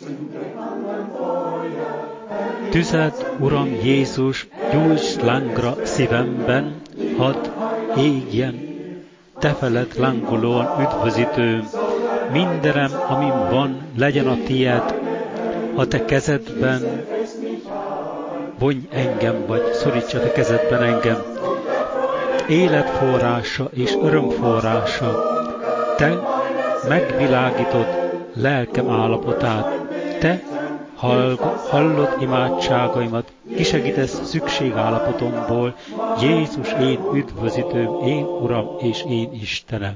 Tüzet, Uram Jézus, gyújts lángra szívemben, hadd égjen te feled lángolóan üdvözítőm. Mindenem, amim van, legyen a tied, a te kezedben vonj engem, vagy szoríts a te kezedben engem. Életforrása és örömforrása, te megvilágítod lelkem állapotát, te hallod imádságaimat, kisegítesz szükségállapotomból, Jézus én üdvözítőm, én Uram és én Istenem.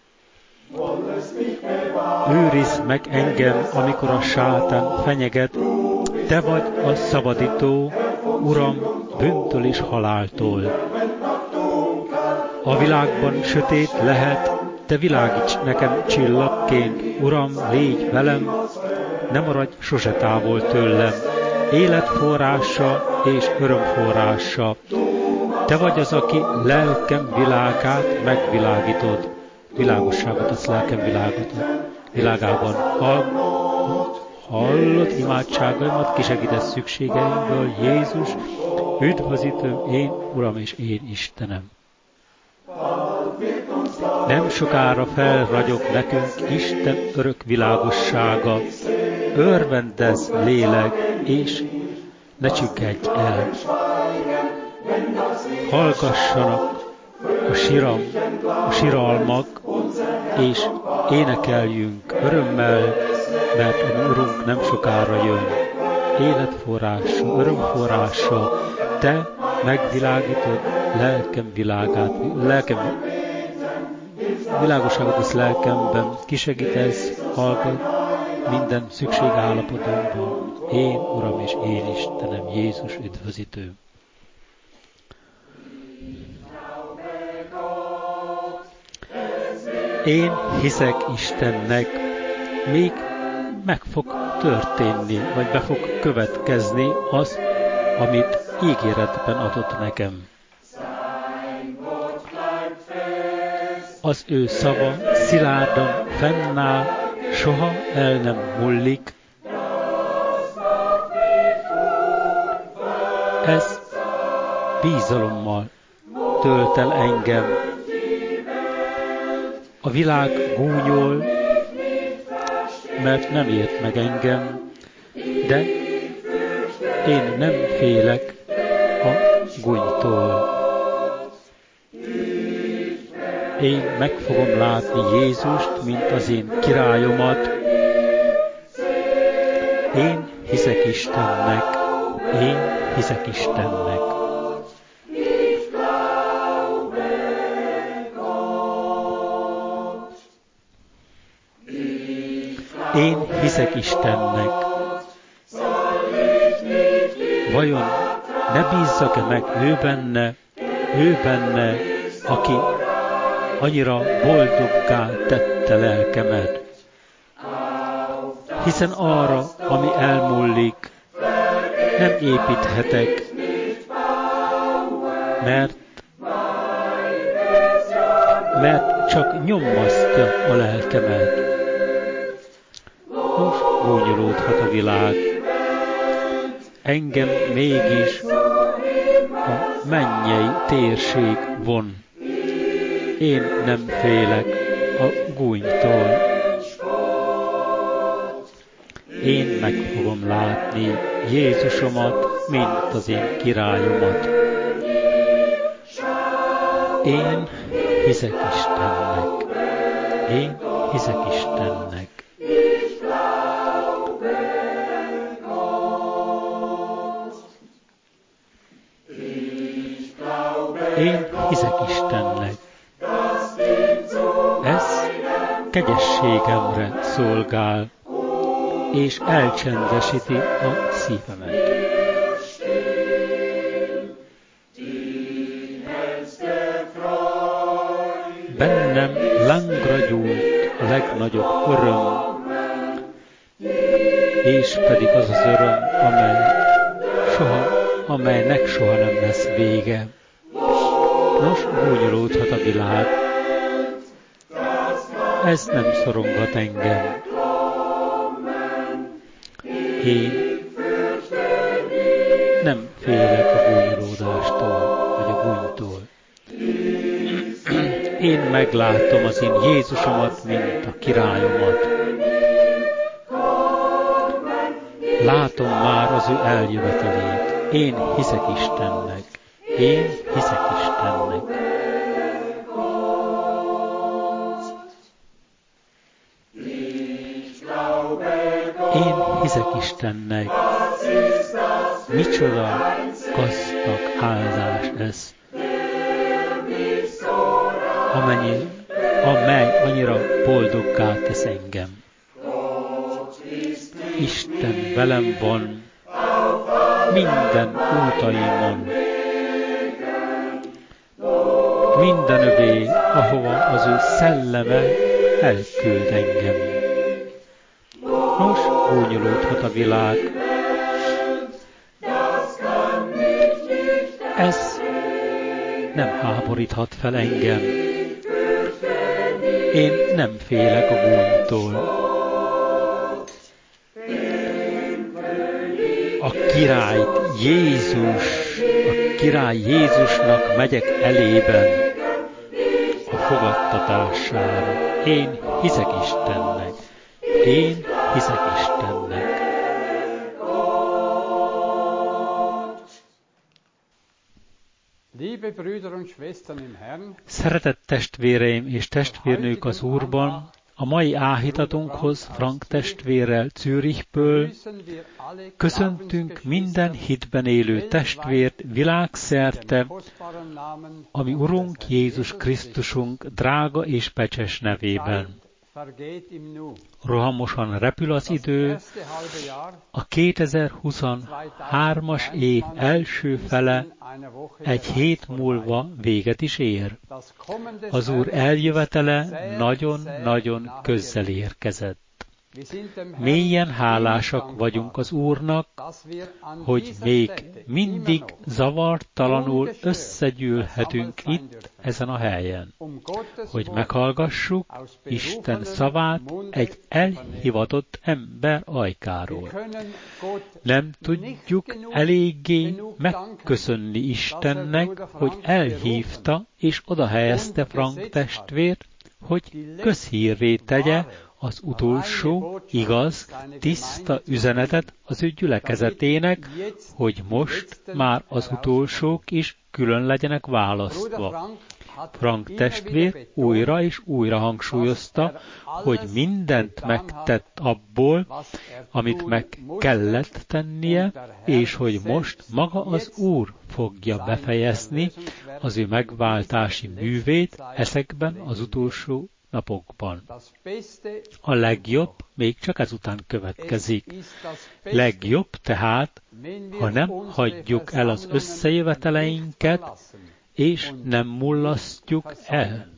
Őrizd meg engem, amikor a sátán fenyeget, te vagy a szabadító, Uram, bűntől és haláltól. A világban sötét lehet, te világíts nekem csillagként, Uram, légy velem, ne maradj sose távol tőlem. Életforrása és örömforrása, te vagy az, aki lelkem világát megvilágítod. Világosságot adsz lelkem világában. Hallod imádságaimat, kisegítesz szükségeimből, Jézus, üdvözítőm, én Uram és én Istenem. Nem sokára felragyog nekünk Isten örök világossága, örvendezz lélek, és ne csüggedj el. Hallgassanak a siralmak, és énekeljünk örömmel, mert a Urunk nem sokára jön. Életforrása, örömforrása, te megvilágítod lelkem világát, világosságot az lelkemben, kisegítesz, hallgat minden szükségállapotomban. Én, Uram és én Istenem, Jézus üdvözítő. Én hiszek Istennek, még meg fog történni, vagy be fog következni az, amit ígéretben adott nekem. Az ő szava szilárdan fennáll, soha el nem hullik. Ez bízalommal tölt el engem. A világ gúnyol, mert nem ért meg engem, de én nem félek a gúnytól. Én meg fogom látni Jézust, mint az én királyomat. Én hiszek Istennek. Én hiszek Istennek. Én hiszek Istennek. Vajon ne bízzak-e meg ő benne, aki annyira boldoggá tette lelkemet? Hiszen arra, ami elmúlik, nem építhetek, mert csak nyomasztja a lelkemet. Most gúnyolódhat a világ. Engem mégis a mennyei térség von. Én nem félek a gúnytól. Én meg fogom látni Jézusomat, mint az én királyomat. Én hiszek Istennek. Én hiszek Istennek. Én hiszek Istennek. Ez kegyességemre szolgál, és elcsendesíti a szívemet. Bennem lángra gyújt a legnagyobb öröm, és pedig az az öröm, amelynek soha nem lesz vége. Nos, gúnyolódhat a világ. Ez nem szorongat engem. Én nem félek a gúnyolódástól, vagy a gúnytól. Én meglátom az én Jézusomat, mint a királyomat. Látom már az ő eljövetelét. Én hiszek Istennek. Én hiszek Istennek. Én hiszek Istennek. Micsoda gazdag áldás ez, amely annyira boldoggá tesz engem. Isten velem van minden útaimon, mindenövé, ahova az ő szelleme elküld engem. Nos, gúnyolódhat a világ. Ez nem háboríthat fel engem. Én nem félek a gúnytól. A király Jézusnak megyek elében a fogadtatására. Én hiszek Istennek. Én hiszek Istennek. Szeretett testvéreim és testvérnők az Úrban, a mai áhítatunkhoz Frank testvérrel Zürichből köszöntünk minden hitben élő testvért világszerte, ami Urunk Jézus Krisztusunk drága és becses nevében. Rohamosan repül az idő, a 2023-as év első fele egy hét múlva véget is ér. Az Úr eljövetele nagyon-nagyon közel érkezett. Mélyen hálásak vagyunk az Úrnak, hogy még mindig zavartalanul összegyűlhetünk itt, ezen a helyen, hogy meghallgassuk Isten szavát egy elhivatott ember ajkáról. Nem tudjuk eléggé megköszönni Istennek, hogy elhívta és odahelyezte Frank testvért, hogy közhírré tegye az utolsó, igaz, tiszta üzenetet az ő gyülekezetének, hogy most már az utolsók is külön legyenek választva. Frank testvér újra és újra hangsúlyozta, hogy mindent megtett abból, amit meg kellett tennie, és hogy most maga az Úr fogja befejezni az ő megváltási művét ezekben az utolsó napokban. A legjobb még csak ezután következik. Legjobb tehát, ha nem hagyjuk el az összejöveteleinket, és nem mullasztjuk el.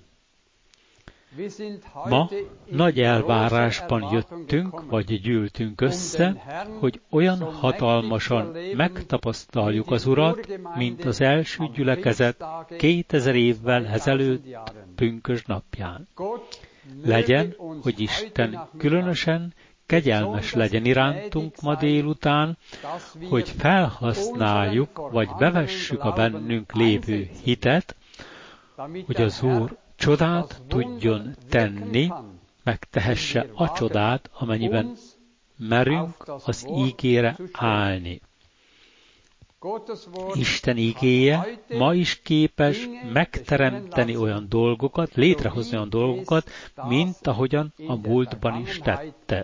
Ma nagy elvárásban jöttünk, vagy gyűltünk össze, hogy olyan hatalmasan megtapasztaljuk az Urat, mint az első gyülekezet 2000 évvel ezelőtt pünkösd napján. Legyen, hogy Isten különösen kegyelmes legyen irántunk ma délután, hogy felhasználjuk, vagy bevessük a bennünk lévő hitet, hogy az Úr csodát tudjon tenni, megtehesse a csodát, amennyiben merünk az ígére állni. Isten ígéje ma is képes megteremteni olyan dolgokat, létrehozni olyan dolgokat, mint ahogyan a múltban is tette.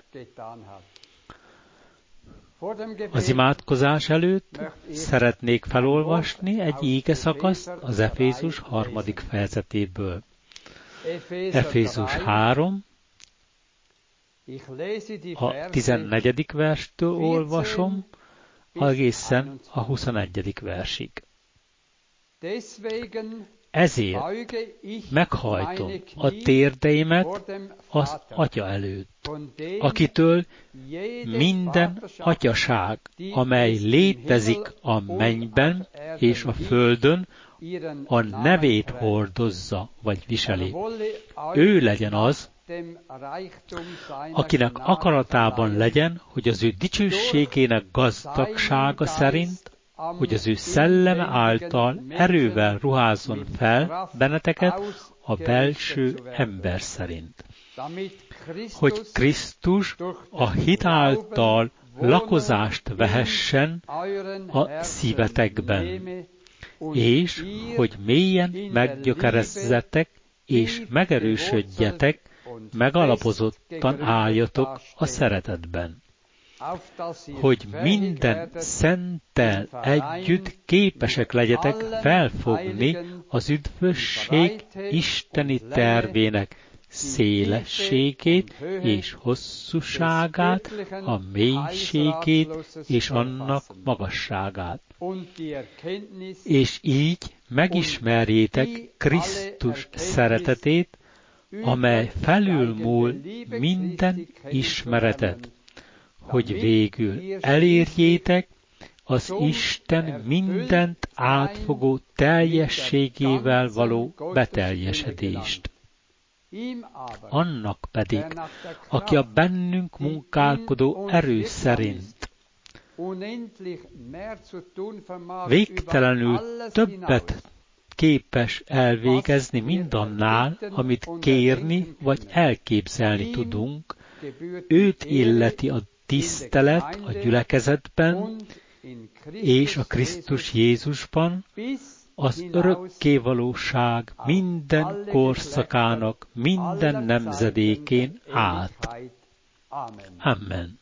Az imádkozás előtt szeretnék felolvasni egy ígeszakaszt az Efézus 3. fejezetéből. Efézus 3, a 14. verstől olvasom, egészen a 21. versig. Ezért meghajtom a térdeimet az Atya előtt, akitől minden atyaság, amely létezik a mennyben és a földön, a nevét hordozza vagy viseli. Ő legyen az, akinek akaratában legyen, hogy az ő dicsőségének gazdagsága szerint, hogy az ő szelleme által erővel ruházzon fel benneteket a belső ember szerint, hogy Krisztus a hit által lakozást vehessen a szívetekben, és hogy mélyen meggyökerezzetek és megerősödjetek, megalapozottan álljatok a szeretetben, hogy minden szenttel együtt képesek legyetek felfogni az üdvösség isteni tervének szélességét és hosszúságát, a mélységét és annak magasságát. És így megismerjétek Krisztus szeretetét, amely felülmúl minden ismeretet, hogy végül elérjétek az Isten mindent átfogó teljességével való beteljesedést. Annak pedig, aki a bennünk munkálkodó erő szerint végtelenül többet képes elvégezni mindannál, amit kérni vagy elképzelni tudunk, őt illeti a tisztelet a gyülekezetben és a Krisztus Jézusban, az örökkévalóság minden korszakának, minden nemzedékén át. Amen.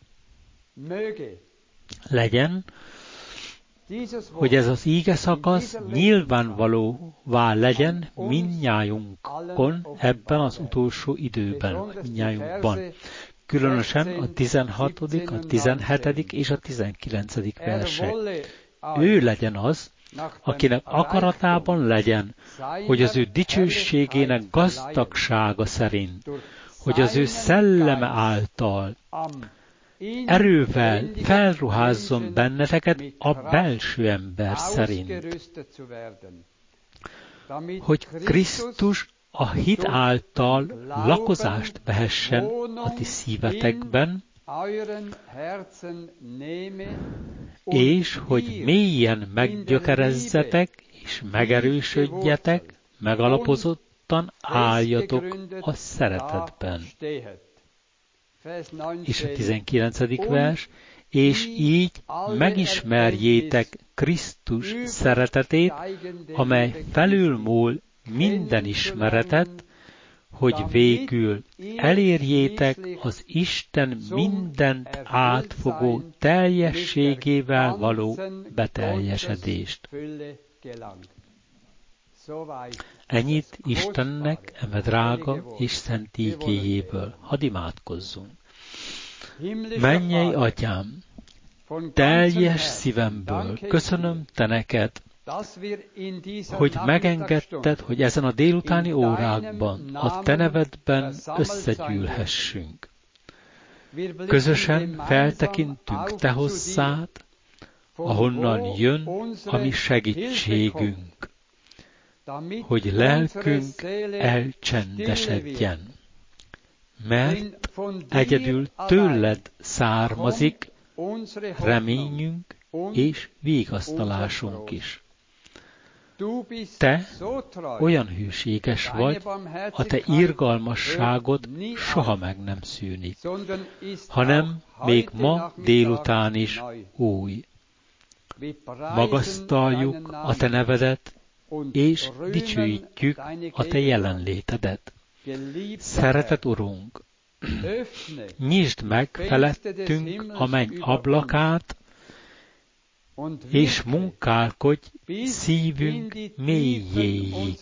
Legyen, hogy ez az íge szakasz nyilvánvalóvá legyen mindnyájunkon ebben az utolsó időben, mindnyájunkban. Különösen a 16., a 17. és a 19. versek. Ő legyen az, akinek akaratában legyen, hogy az ő dicsőségének gazdagsága szerint, hogy az ő szelleme által erővel felruházzon benneteket a belső ember szerint, hogy Krisztus a hit által lakozást vehessen a ti szívetekben, és hogy mélyen meggyökerezzetek és megerősödjetek, megalapozottan álljatok a szeretetben. És a 19. vers, és így megismerjétek Krisztus szeretetét, amely felülmúl minden ismeretet, hogy végül elérjétek az Isten mindent átfogó teljességével való beteljesedést. Ennyit Istennek eme drága és szent ígéjéből. Hadd imádkozzunk. Mennyei Atyám, teljes szívemből köszönöm Te neked, hogy megengedted, hogy ezen a délutáni órákban a Te nevedben összegyűlhessünk. Közösen feltekintünk Te hozzád, ahonnan jön a mi segítségünk, hogy lelkünk elcsendesedjen, mert egyedül tőled származik reményünk és vigasztalásunk is. Te olyan hűséges vagy, a Te irgalmasságod soha meg nem szűnik, hanem még ma délután is új. Magasztaljuk a Te nevedet, és dicsőítjük a Te jelenlétedet. Szeretett Urunk, nyisd meg felettünk a menny ablakát, és munkálkodj szívünk mélyéig,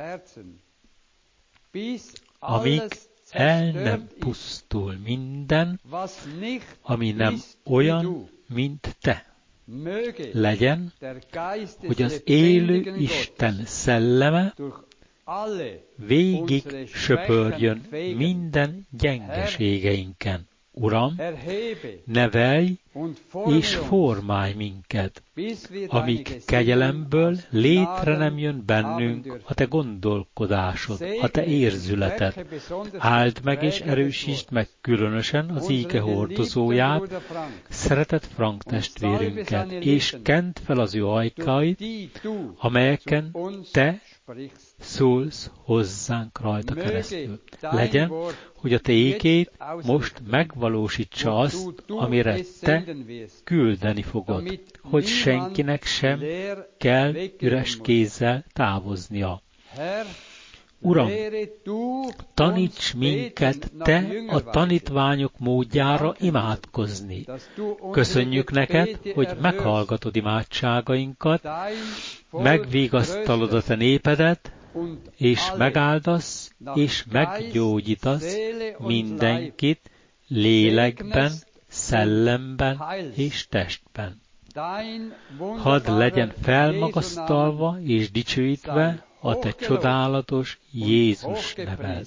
amíg el nem pusztul minden, ami nem olyan, mint Te. Legyen, hogy az élő Isten szelleme végig söpörjön minden gyengeségeinken. Uram, nevelj és formálj minket, amíg kegyelemből létre nem jön bennünk a te gondolkodásod, a te érzületed. Áld meg és erősítsd meg különösen az íge hordozóját, szeretett Frank testvérünket, és kend fel az ő ajkait, amelyeken te szólsz hozzánk rajta keresztül. Legyen, hogy a te ígéd most megvalósítsa azt, amire te küldeni fogod, hogy senkinek sem kell üres kézzel távoznia. Uram, taníts minket te a tanítványok módjára imádkozni. Köszönjük neked, hogy meghallgatod imádságainkat, megvigasztalod a te népedet, és megáldasz, és meggyógyítasz mindenkit lélekben, szellemben és testben. Hadd legyen felmagasztalva és dicsőítve a te csodálatos Jézus neved.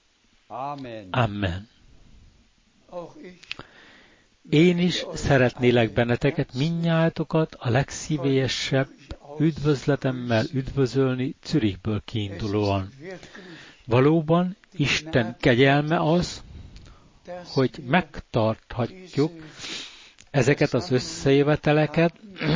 Amen. Én is szeretnélek benneteket mindnyájatokat a legszívélyesebb üdvözletemmel üdvözölni Zürichből kiindulóan. Valóban Isten kegyelme az, hogy megtarthatjuk ezeket az összejöveteleket,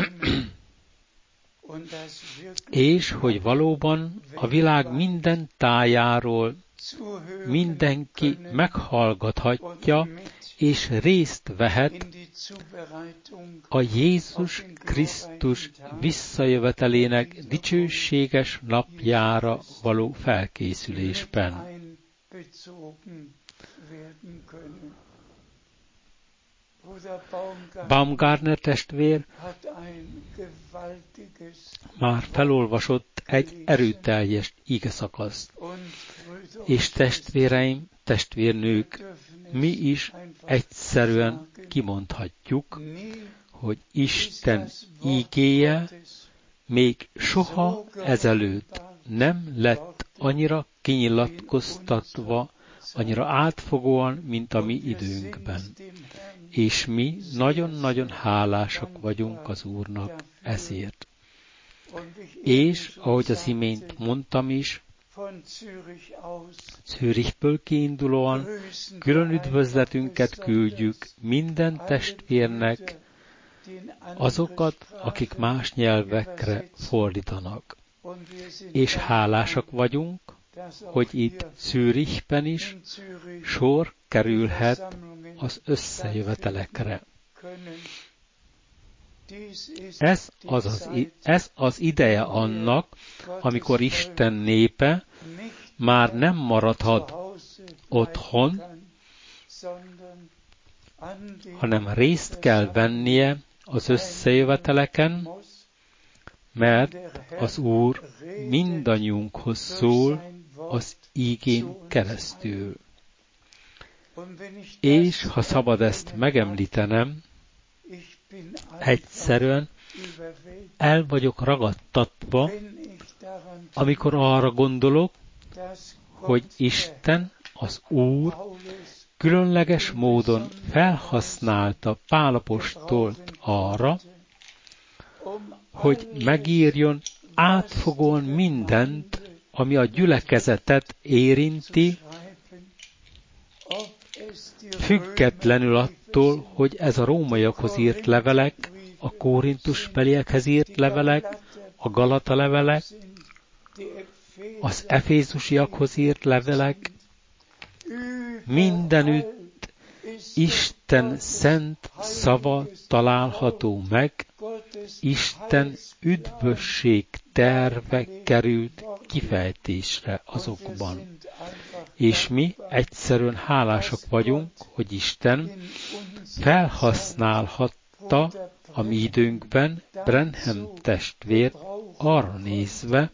és hogy valóban a világ minden tájáról mindenki meghallgathatja és részt vehet a Jézus Krisztus visszajövetelének dicsőséges napjára való felkészülésben. Baumgartner testvér már felolvasott egy erőteljes igeszakaszt, és testvéreim, testvérnők, mi is egyszerűen kimondhatjuk, hogy Isten ígéje még soha ezelőtt nem lett annyira kinyilatkoztatva, annyira átfogóan, mint a mi időnkben. És mi nagyon-nagyon hálásak vagyunk az Úrnak ezért. És, ahogy az imént mondtam is, Zürichből kiindulóan külön üdvözletünket küldjük minden testvérnek, azokat, akik más nyelvekre fordítanak. És hálásak vagyunk, hogy itt Zürichben is sor kerülhet az összejövetelekre. Ez az ideje annak, amikor Isten népe már nem maradhat otthon, hanem részt kell vennie az összejöveteleken, mert az Úr mindannyiunkhoz szól az ígén keresztül. És ha szabad ezt megemlítenem, egyszerűen el vagyok ragadtatva, amikor arra gondolok, hogy Isten, az Úr különleges módon felhasználta Pál apostolт arra, hogy megírjon átfogóan mindent, ami a gyülekezetet érinti, függetlenül attól, hogy ez a rómaiakhoz írt levelek, a korintusbeliekhez írt levelek, a Galata levelek, az efézusiakhoz írt levelek, mindenütt Isten szent szava található meg, Isten üdvösség terve került kifejtésre azokban. És mi egyszerűen hálásak vagyunk, hogy Isten felhasználhatta a mi időnkben Branham testvért arra nézve,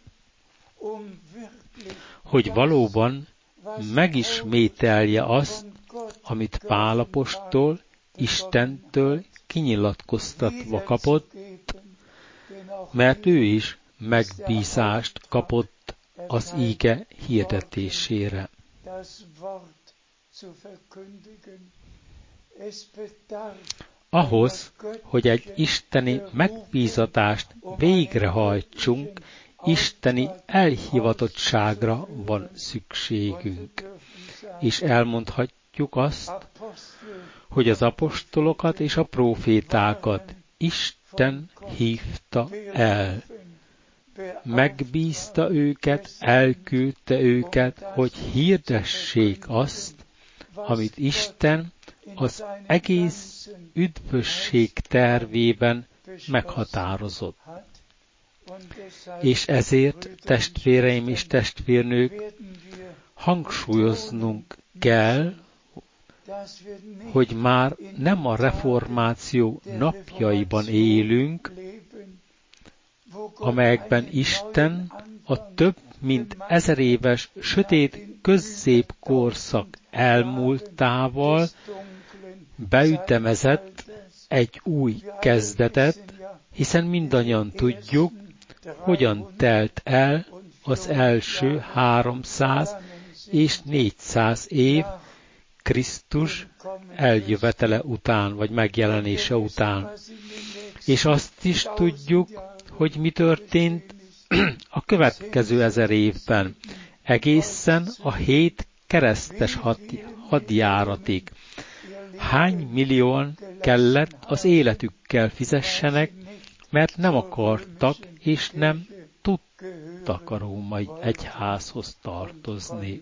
hogy valóban megismételje azt, amit Pál apostol Istentől kinyilatkoztatva kapott, mert ő is megbízást kapott az íge hirdetésére. Ahhoz, hogy egy isteni megbízatást végrehajtsunk, isteni elhivatottságra van szükségünk. És elmondhatjuk azt, hogy az apostolokat és a prófétákat Isten hívta el. Megbízta őket, elküldte őket, hogy hirdessék azt, amit Isten az egész üdvösség tervében meghatározott. És ezért, testvéreim és testvérnők, hangsúlyoznunk kell, hogy már nem a reformáció napjaiban élünk, amelyekben Isten a több mint 1000 éves sötét középkorszak elmúltával beütemezett egy új kezdetet, hiszen mindannyian tudjuk, hogyan telt el az első 300 és 400 év Krisztus eljövetele után, vagy megjelenése után. És azt is tudjuk, hogy mi történt a következő 1000 évben, egészen a 7 keresztes hadjáratig. Hány millióan kellett az életükkel fizessenek, mert nem akartak és nem tudtak a római egyházhoz tartozni.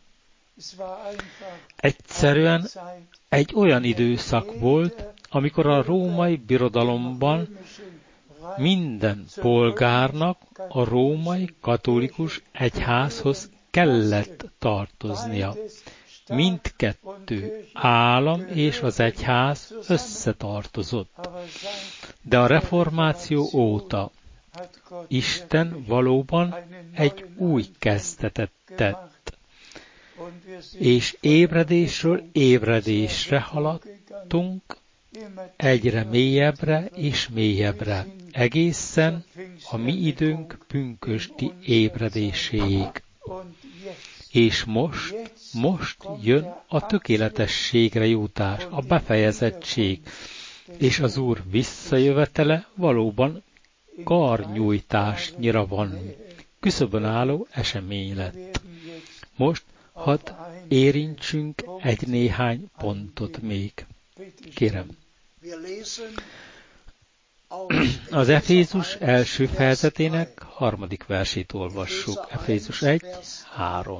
Egyszerűen egy olyan időszak volt, amikor a római birodalomban minden polgárnak a római katolikus egyházhoz kellett tartoznia. Mindkettő állam és az egyház összetartozott. De a reformáció óta Isten valóban egy új kezdetet tett, és ébredésről ébredésre haladtunk, egyre mélyebbre és mélyebbre, egészen a mi időnk pünkösdi ébredéséig. És most jön a tökéletességre jutás, a befejezettség, és az Úr visszajövetele valóban karnyújtásnyira van. Küszöbön álló esemény lett. Most hadd érintsünk egy néhány pontot még. Kérem. Az Efézus első fejezetének 3. versét olvassuk. Efézus 1:3.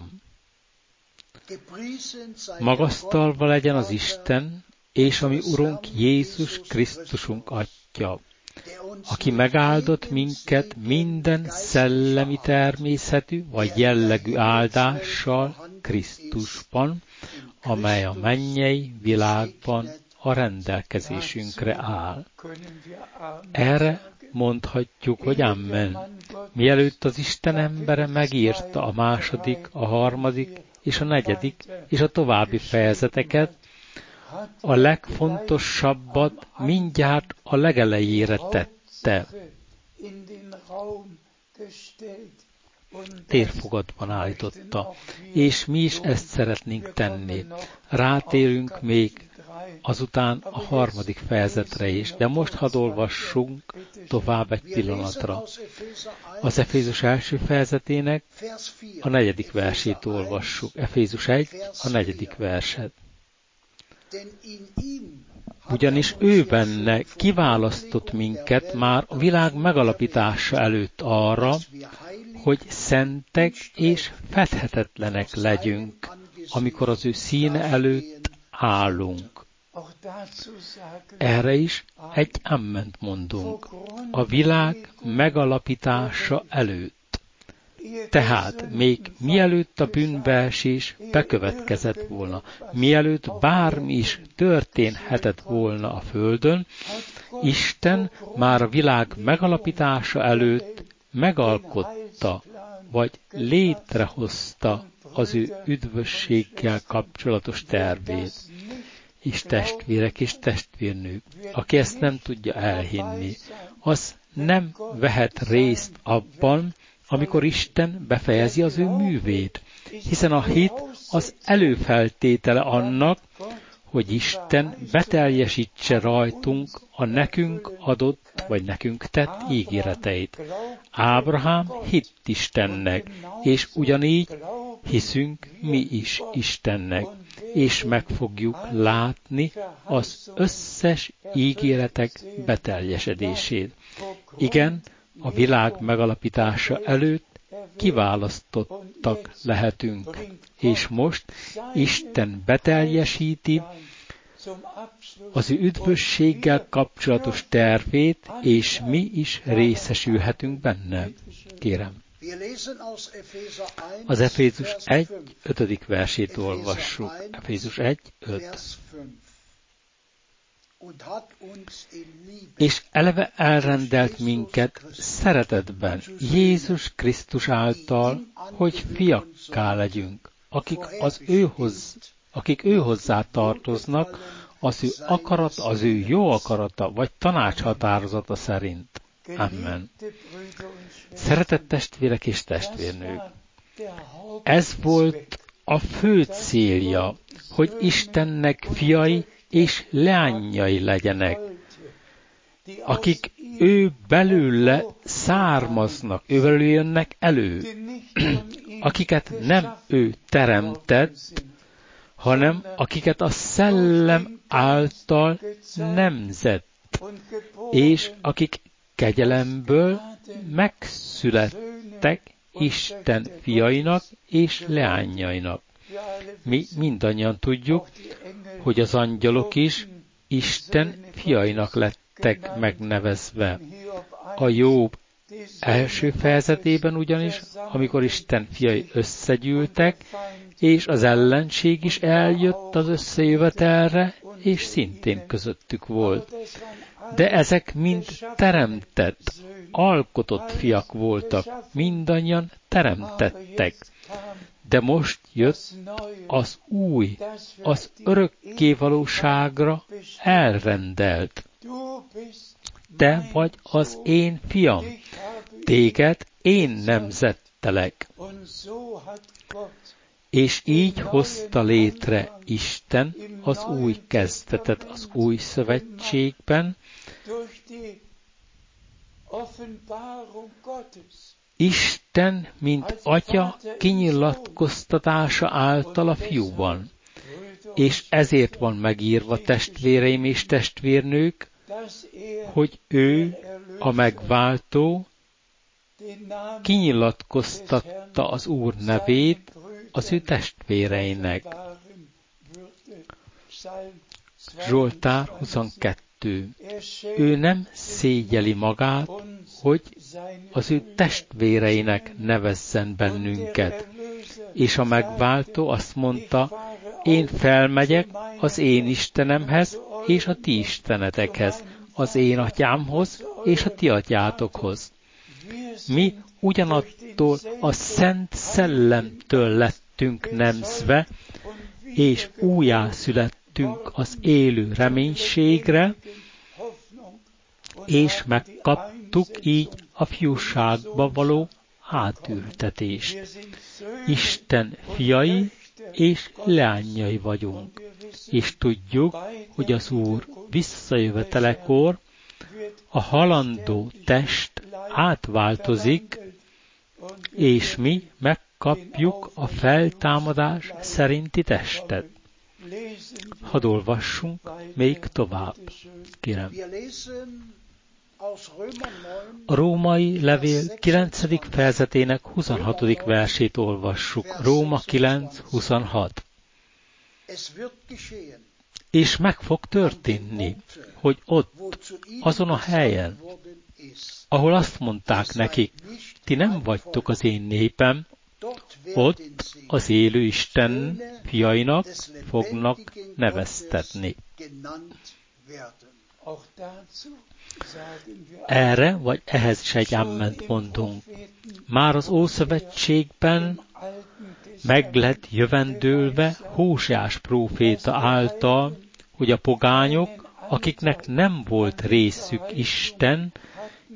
Magasztalva legyen az Isten, és a mi Urunk Jézus Krisztusunk Atya, aki megáldott minket minden szellemi természetű vagy jellegű áldással Krisztusban, amely a mennyei világban a rendelkezésünkre áll. Erre mondhatjuk, hogy amen. Mielőtt az Isten embere megírta a 2., a 3. és a 4. és a további fejezeteket, a legfontosabbat mindjárt a legelejére tette. Térfogatban állította, és mi is ezt szeretnénk tenni. Rátérünk még azután a 3. fejezetre is, de most hadd olvassunk tovább egy pillanatra. Az Efézus első fejezetének a 4. versét olvassuk. Efézus 1, a 4. verset. Ugyanis ő benne kiválasztott minket már a világ megalapítása előtt arra, hogy szentek és fedhetetlenek legyünk, amikor az ő színe előtt állunk. Erre is egy amment mondunk. A világ megalapítása előtt. Tehát még mielőtt a bűnbeesés bekövetkezett volna, mielőtt bármi is történhetett volna a földön, Isten már a világ megalapítása előtt megalkotta, vagy létrehozta az ő üdvösséggel kapcsolatos tervét. És testvérek és testvérnők, aki ezt nem tudja elhinni, az nem vehet részt abban, amikor Isten befejezi az ő művét, hiszen a hit az előfeltétele annak, hogy Isten beteljesítse rajtunk a nekünk adott, vagy nekünk tett ígéreteit. Ábrahám hitt Istennek, és ugyanígy hiszünk mi is Istennek, és meg fogjuk látni az összes ígéretek beteljesedését. Igen, a világ megalapítása előtt kiválasztottak lehetünk, és most Isten beteljesíti az ő üdvösséggel kapcsolatos tervét, és mi is részesülhetünk benne. Kérem. Az Efézus 1, 5. versét olvassuk. Efézus 1, 5. És eleve elrendelt minket szeretetben Jézus Krisztus által, hogy fiakká legyünk, akik ő hozzá tartoznak, az ő akarata, az ő jó akarata, vagy tanácshatározata szerint. Amen. Szeretett testvérek és testvérnők, ez volt a fő célja, hogy Istennek fiai és leányai legyenek, akik ő belőle származnak, ő belőle jönnek elő, akiket nem ő teremtett, hanem akiket a szellem által nemzett, és akik kegyelemből megszülettek Isten fiainak és leányainak. Mi mindannyian tudjuk, hogy az angyalok is Isten fiainak lettek megnevezve. A Jobb első fejezetében ugyanis, amikor Isten fiai összegyűltek, és az ellenség is eljött az összejövetelre, és szintén közöttük volt. De ezek mind teremtett, alkotott fiak voltak, mindannyian teremtettek. De most jött az új, az örökké valóságra elrendelt. Te vagy az én fiam, téged én nemzettelek. És így hozta létre Isten az új kezdetet az új szövetségben. Isten, mint Atya kinyilatkoztatása által a Fiúban. És ezért van megírva, testvéreim és testvérnők, hogy ő, a megváltó, kinyilatkoztatta az Úr nevét az ő testvéreinek. Zsoltár 22. Ő nem szégyeli magát, hogy az ő testvéreinek nevezzen bennünket. És a megváltó azt mondta, én felmegyek az én Istenemhez és a ti istenetekhez, az én atyámhoz és a ti atyátokhoz. Mi ugyanattól a Szent Szellemtől lettünk nemzve, és újjászülettünk az élő reménységre, és megkaptuk így a fiúságba való átültetést. Isten fiai és leányai vagyunk, és tudjuk, hogy az Úr visszajövetelekor a halandó test átváltozik, és mi megkapjuk a feltámadás szerinti testet. Hadd olvassunk még tovább, kérem. A római levél 9. fejezetének 26. versét olvassuk. Róma 9.26. És meg fog történni, hogy ott, azon a helyen, ahol azt mondták nekik, ti nem vagytok az én népem, ott az élő Isten fiainak fognak neveztetni. Erre vagy ehhez is egy amment mondunk. Már az Ószövetségben meg lett jövendőlve Hóseás próféta által, hogy a pogányok, akiknek nem volt részük Isten,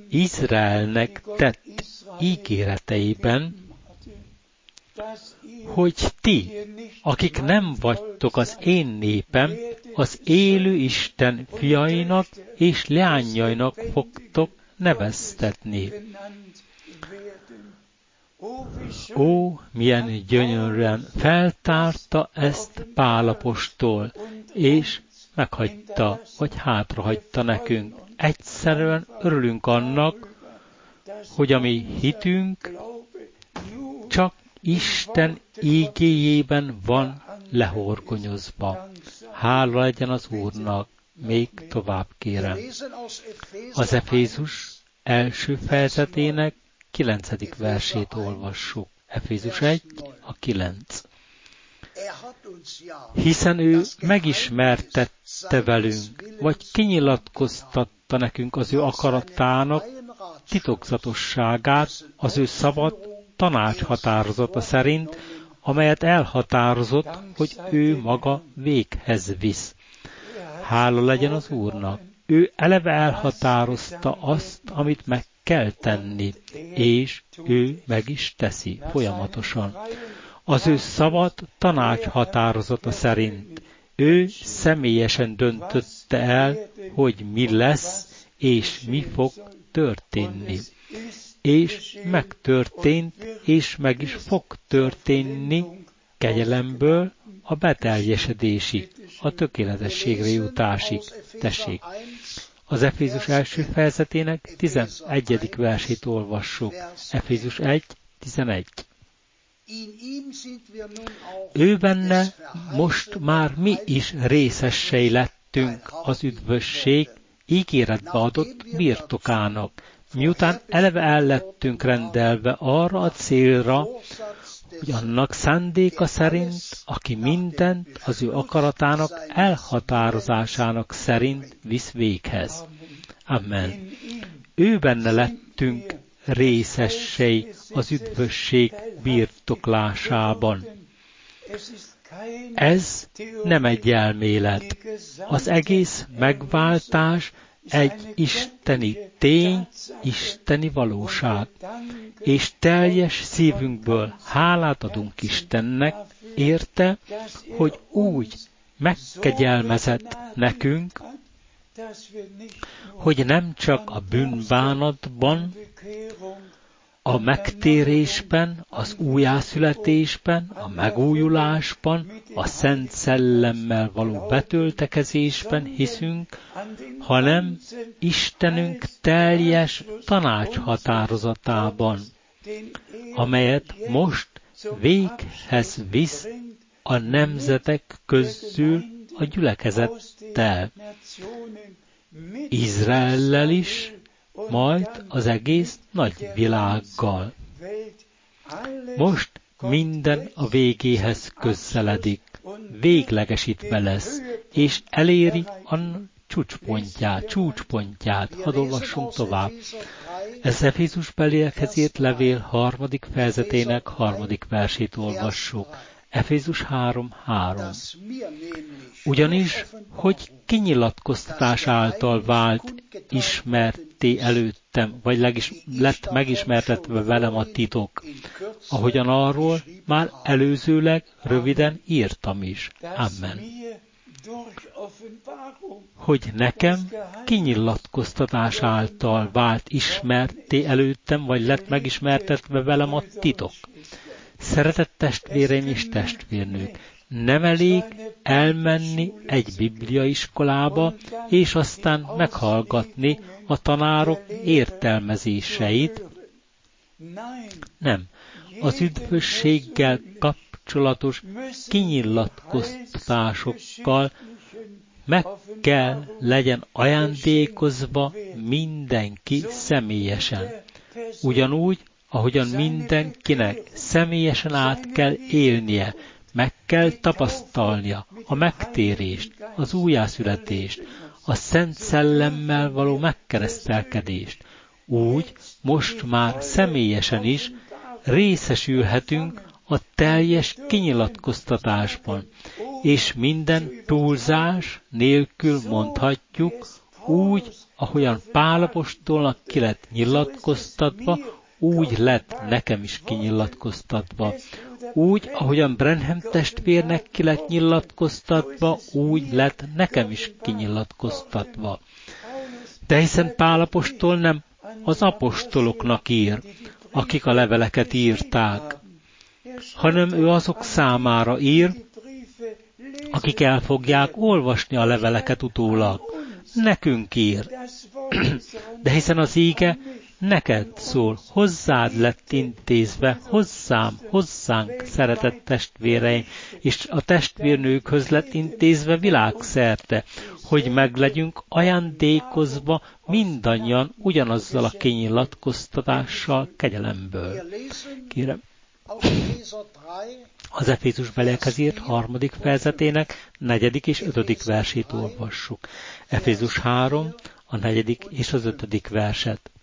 Izraelnek tett ígéreteiben, hogy ti, akik nem vagytok az én népem, az élő Isten fiainak és leányainak fogtok neveztetni. Ó, milyen gyönyörűen feltárta ezt Pál apostol, és meghagyta, vagy hátrahagyta nekünk. Egyszerűen örülünk annak, hogy a mi hitünk csak Isten ígéjében van lehorgonyozva. Hála legyen az Úrnak, még tovább kérem. Az Efézus első fejezetének 9. versét olvassuk. Efézus 1, a 9. Hiszen ő megismertette velünk, vagy kinyilatkoztatta nekünk az ő akaratának titokzatosságát, az ő szabad tanácshatározata szerint, amelyet elhatározott, hogy ő maga véghez visz. Hála legyen az Úrnak! Ő eleve elhatározta azt, amit meg kell tenni, és ő meg is teszi folyamatosan. Az ő szabad tanácshatározata szerint ő személyesen döntötte el, hogy mi lesz, és mi fog történni. És megtörtént, és meg is fog történni kegyelemből a beteljesedésig, a tökéletességre jutásig. Tessék! Az Efézus első fejezetének 11. versét olvassuk. Efézus 1, 11. Ő benne most már mi is részessei lettünk az üdvösség ígéretbe adott birtokának, miután eleve el lettünk rendelve arra a célra, hogy annak szándéka szerint, aki mindent az ő akaratának elhatározásának szerint visz véghez. Amen. Ő benne lettünk részessei az üdvösség birtoklásában. Ez nem egy elmélet. Az egész megváltás egy isteni tény, isteni valóság, és teljes szívünkből hálát adunk Istennek, érte, hogy úgy megkegyelmezett nekünk, hogy nem csak a bűnbánatban, a megtérésben, az újjászületésben, a megújulásban, a Szent Szellemmel való betöltekezésben hiszünk, hanem Istenünk teljes tanácshatározatában, amelyet most véghez visz a nemzetek közül a gyülekezettel, Izraellel is, majd az egész nagy világgal. Most minden a végéhez közeledik, véglegesítve lesz, és eléri a csúcspontját. Hadd olvassunk tovább. Ez Efézus beliekhez írt levél 3. fejezetének 3. versét olvassuk. Efézus 3:3. Ugyanis, hogy kinyilatkoztatás által vált ismerté előttem, vagy lett megismertetve velem a titok, ahogyan arról már előzőleg röviden írtam is. Amen. Hogy nekem kinyilatkoztatás által vált ismerté előttem, vagy lett megismertetve velem a titok. Szeretett testvéreim és testvérnők, nem elég elmenni egy bibliaiskolába, és aztán meghallgatni a tanárok értelmezéseit. Nem, az üdvösséggel kapcsolatos kinyilatkoztatásokkal meg kell legyen ajándékozva mindenki személyesen. Ugyanúgy, ahogyan mindenkinek személyesen át kell élnie, meg kell tapasztalnia a megtérést, az újjászületést, a Szent Szellemmel való megkeresztelkedést. Úgy most már személyesen is részesülhetünk a teljes kinyilatkoztatásban, és minden túlzás nélkül mondhatjuk, úgy, ahogyan Pál apostolnak ki lett nyilatkoztatva, úgy lett nekem is kinyilatkoztatva. Úgy, ahogyan Branham testvérnek ki lett nyilatkoztatva, úgy lett nekem is kinyilatkoztatva. De hiszen Pál apostol nem az apostoloknak ír, akik a leveleket írták, hanem ő azok számára ír, akik el fogják olvasni a leveleket utólag. Nekünk ír. De hiszen az íge neked szól, hozzád lett intézve, hozzánk, szeretett testvéreim, és a testvérnőkhöz lett intézve világszerte, hogy meglegyünk ajándékozva mindannyian ugyanazzal a kinyilatkoztatással kegyelemből. Kérem. Az Efézusbeliekhez írt 3. fejezetének 4. és 5. versét olvassuk. Efézus 3, a 4. és az 5. verset.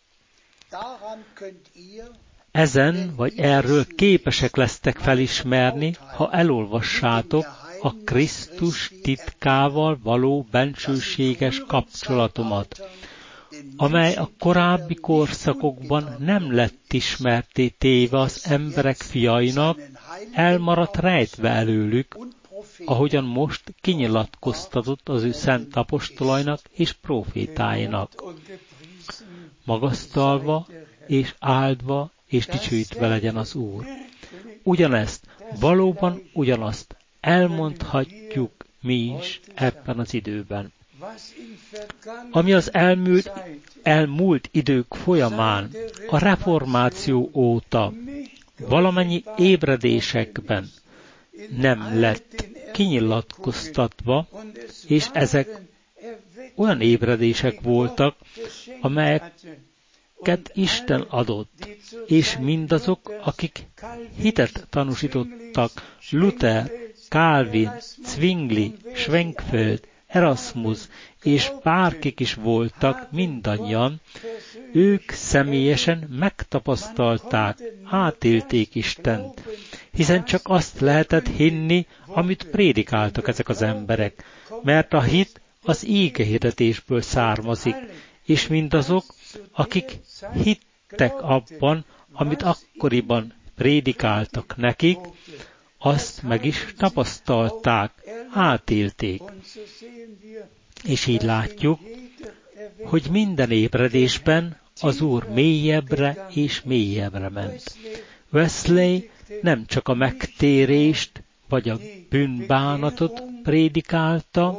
Ezen vagy erről képesek lesztek felismerni, ha elolvassátok a Krisztus titkával való bensőséges kapcsolatomat, amely a korábbi korszakokban nem lett ismertté téve az emberek fiainak, elmaradt rejtve előlük, ahogyan most kinyilatkoztatott az ő szent apostolainak és prófétáinak. Magasztalva és áldva és dicsőítve legyen az Úr. Ugyanezt, valóban ugyanazt elmondhatjuk mi is ebben az időben. Ami az elmúlt idők folyamán, a reformáció óta, valamennyi ébredésekben nem lett kinyilatkoztatva, és ezek olyan ébredések voltak, amelyeket Isten adott, és mindazok, akik hitet tanúsítottak, Luther, Calvin, Zwingli, Schwenkfeld, Erasmus, és bárkik is voltak mindannyian, ők személyesen megtapasztalták, átélték Istent, hiszen csak azt lehetett hinni, amit prédikáltak ezek az emberek, mert a hit az ígehirdetésből származik, és mindazok, akik hittek abban, amit akkoriban prédikáltak nekik, azt meg is tapasztalták, átélték. És így látjuk, hogy minden ébredésben az Úr mélyebbre és mélyebbre ment. Wesley nem csak a megtérést vagy a bűnbánatot prédikálta,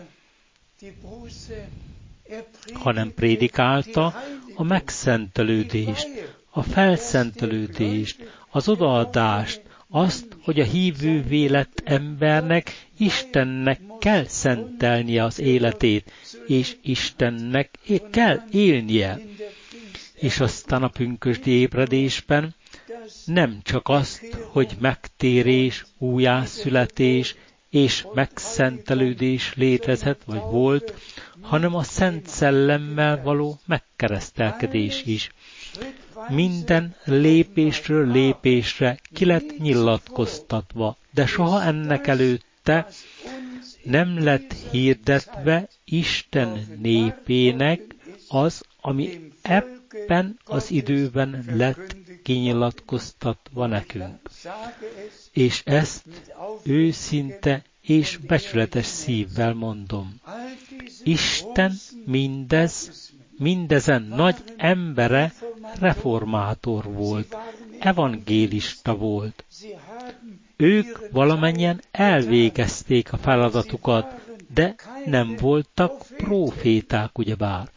hanem prédikálta a megszentelődést, a felszentelődést, az odaadást, azt, hogy a hívővé lett embernek Istennek kell szentelnie az életét, és Istennek kell élnie. És aztán a pünkösdi ébredésben nem csak azt, hogy megtérés, újjászületés és megszentelődés létezhet vagy volt, hanem a Szent Szellemmel való megkeresztelkedés is. Minden lépésről lépésre ki lett nyilatkoztatva, de soha ennek előtte nem lett hirdetve Isten népének az, ami ebben az időben lett kinyilatkoztatva nekünk. És ezt őszinte és becsületes szívvel mondom. Isten mindezen nagy embere reformátor volt, evangélista volt. Ők valamennyien elvégezték a feladatukat, de nem voltak próféták, ugyebár.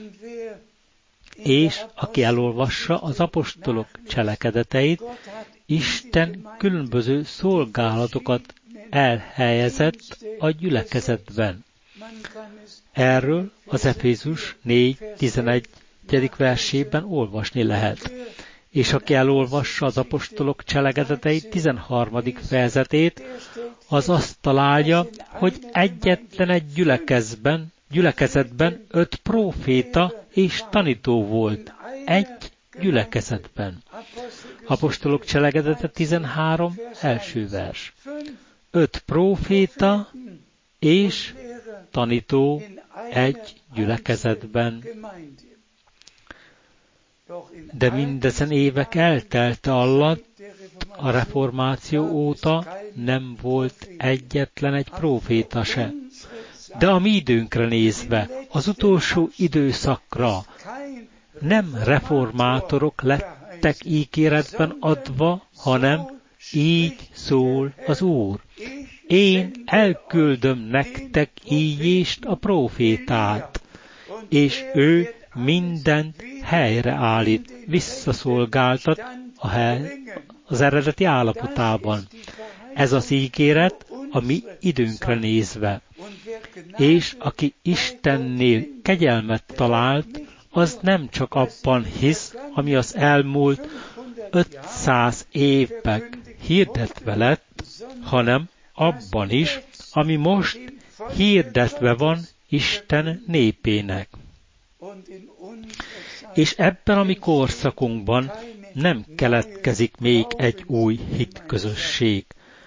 És aki elolvassa az apostolok cselekedeteit, Isten különböző szolgálatokat elhelyezett a gyülekezetben. Erről az Efézus 4.11. versében olvasni lehet. És aki elolvassa az apostolok cselekedeteit 13. fejezetét, az azt találja, hogy egyetlen egy gyülekezetben 5 próféta és tanító volt. Egy gyülekezetben. Apostolok cselekedete 13. első vers. 5 próféta és tanító egy gyülekezetben. De mindezen évek eltelte alatt A reformáció óta nem volt egyetlen egy próféta se. De a mi időnkre nézve, az utolsó időszakra nem reformátorok lettek ígéretben adva, hanem így szól az Úr. Én elküldöm nektek Íjést a prófétát, és ő mindent helyreállít, visszaszolgáltat az eredeti állapotában. Ez az ígéret a mi időnkre nézve. És aki Istennél kegyelmet talált, az nem csak abban hisz, ami az elmúlt 500 évben hirdetve lett, hanem abban is, ami most hirdetve van Isten népének. És ebben a mi korszakunkban nem keletkezik még egy új hitközösség.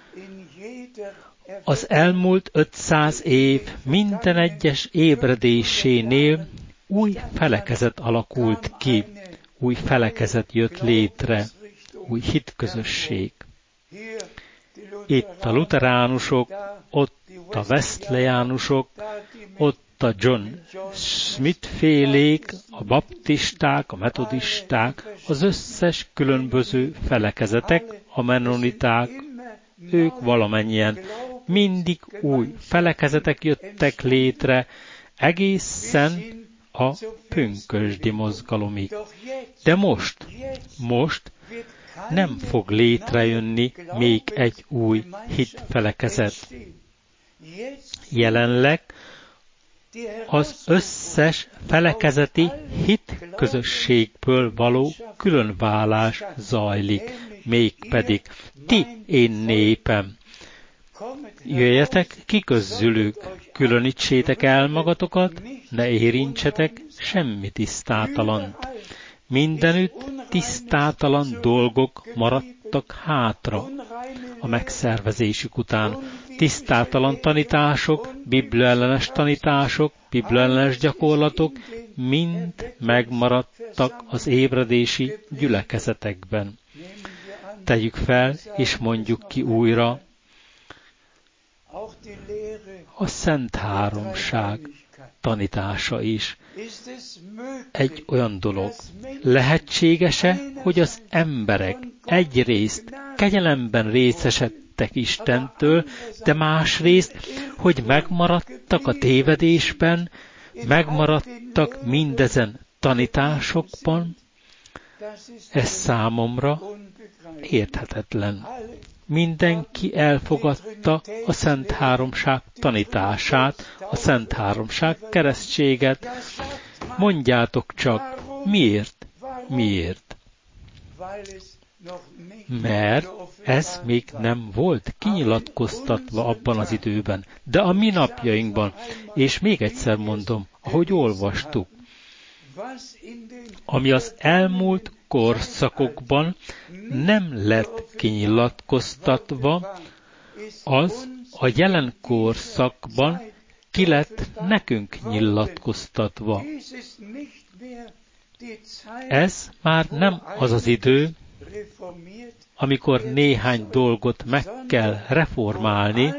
Az elmúlt 500 év minden egyes ébredésénél új felekezet alakult ki, új felekezet jött létre, új hitközösség. Itt a luteránusok, ott a wesleyánusok, ott a John Smith-félék, a baptisták, a metodisták, az összes különböző felekezetek, a mennoniták, ők valamennyien mindig új felekezetek jöttek létre, egészen a pünkösdi mozgalomig. De most nem fog létrejönni még egy új hitfelekezet. Jelenleg az összes felekezeti hitközösségből való különválás zajlik, mégpedig ti, én népem. Jöjjetek ki közülük, különítsétek el magatokat, ne érintsetek semmi tisztátalant. Mindenütt tisztátalan dolgok maradtak hátra a megszervezésük után. Tisztátalan tanítások, bibliaellenes tanítások, bibliaellenes gyakorlatok mind megmaradtak az ébredési gyülekezetekben. Tegyük fel, és mondjuk ki újra, a Szent Háromság tanítása is egy olyan dolog. Lehetséges-e, hogy az emberek egyrészt kegyelemben részesedtek Istentől, de másrészt, hogy megmaradtak a tévedésben, megmaradtak mindezen tanításokban? Ez számomra érthetetlen. Mindenki elfogadta a Szent Háromság tanítását, a Szent Háromság keresztséget. Mondjátok csak, miért? Miért? Mert ez még nem volt kinyilatkoztatva abban az időben, de a mi napjainkban, és még egyszer mondom, ahogy olvastuk, ami az elmúlt korszakokban nem lett kinyilatkoztatva, az a jelen korszakban ki lett nekünk nyilatkoztatva. Ez már nem az az idő, amikor néhány dolgot meg kell reformálni,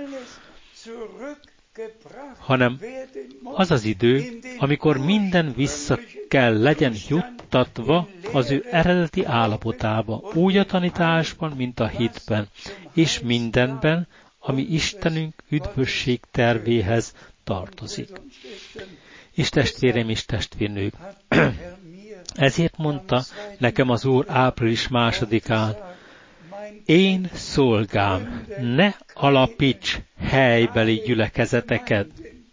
hanem az az idő, amikor minden vissza kell legyen juttatva az ő eredeti állapotába, úgy a tanításban, mint a hitben, és mindenben, ami Istenünk üdvösség tervéhez tartozik. És testvérem és testvérnők, ezért mondta nekem az Úr április 2-án, én szolgám, ne alapíts helybeli gyülekezeteket.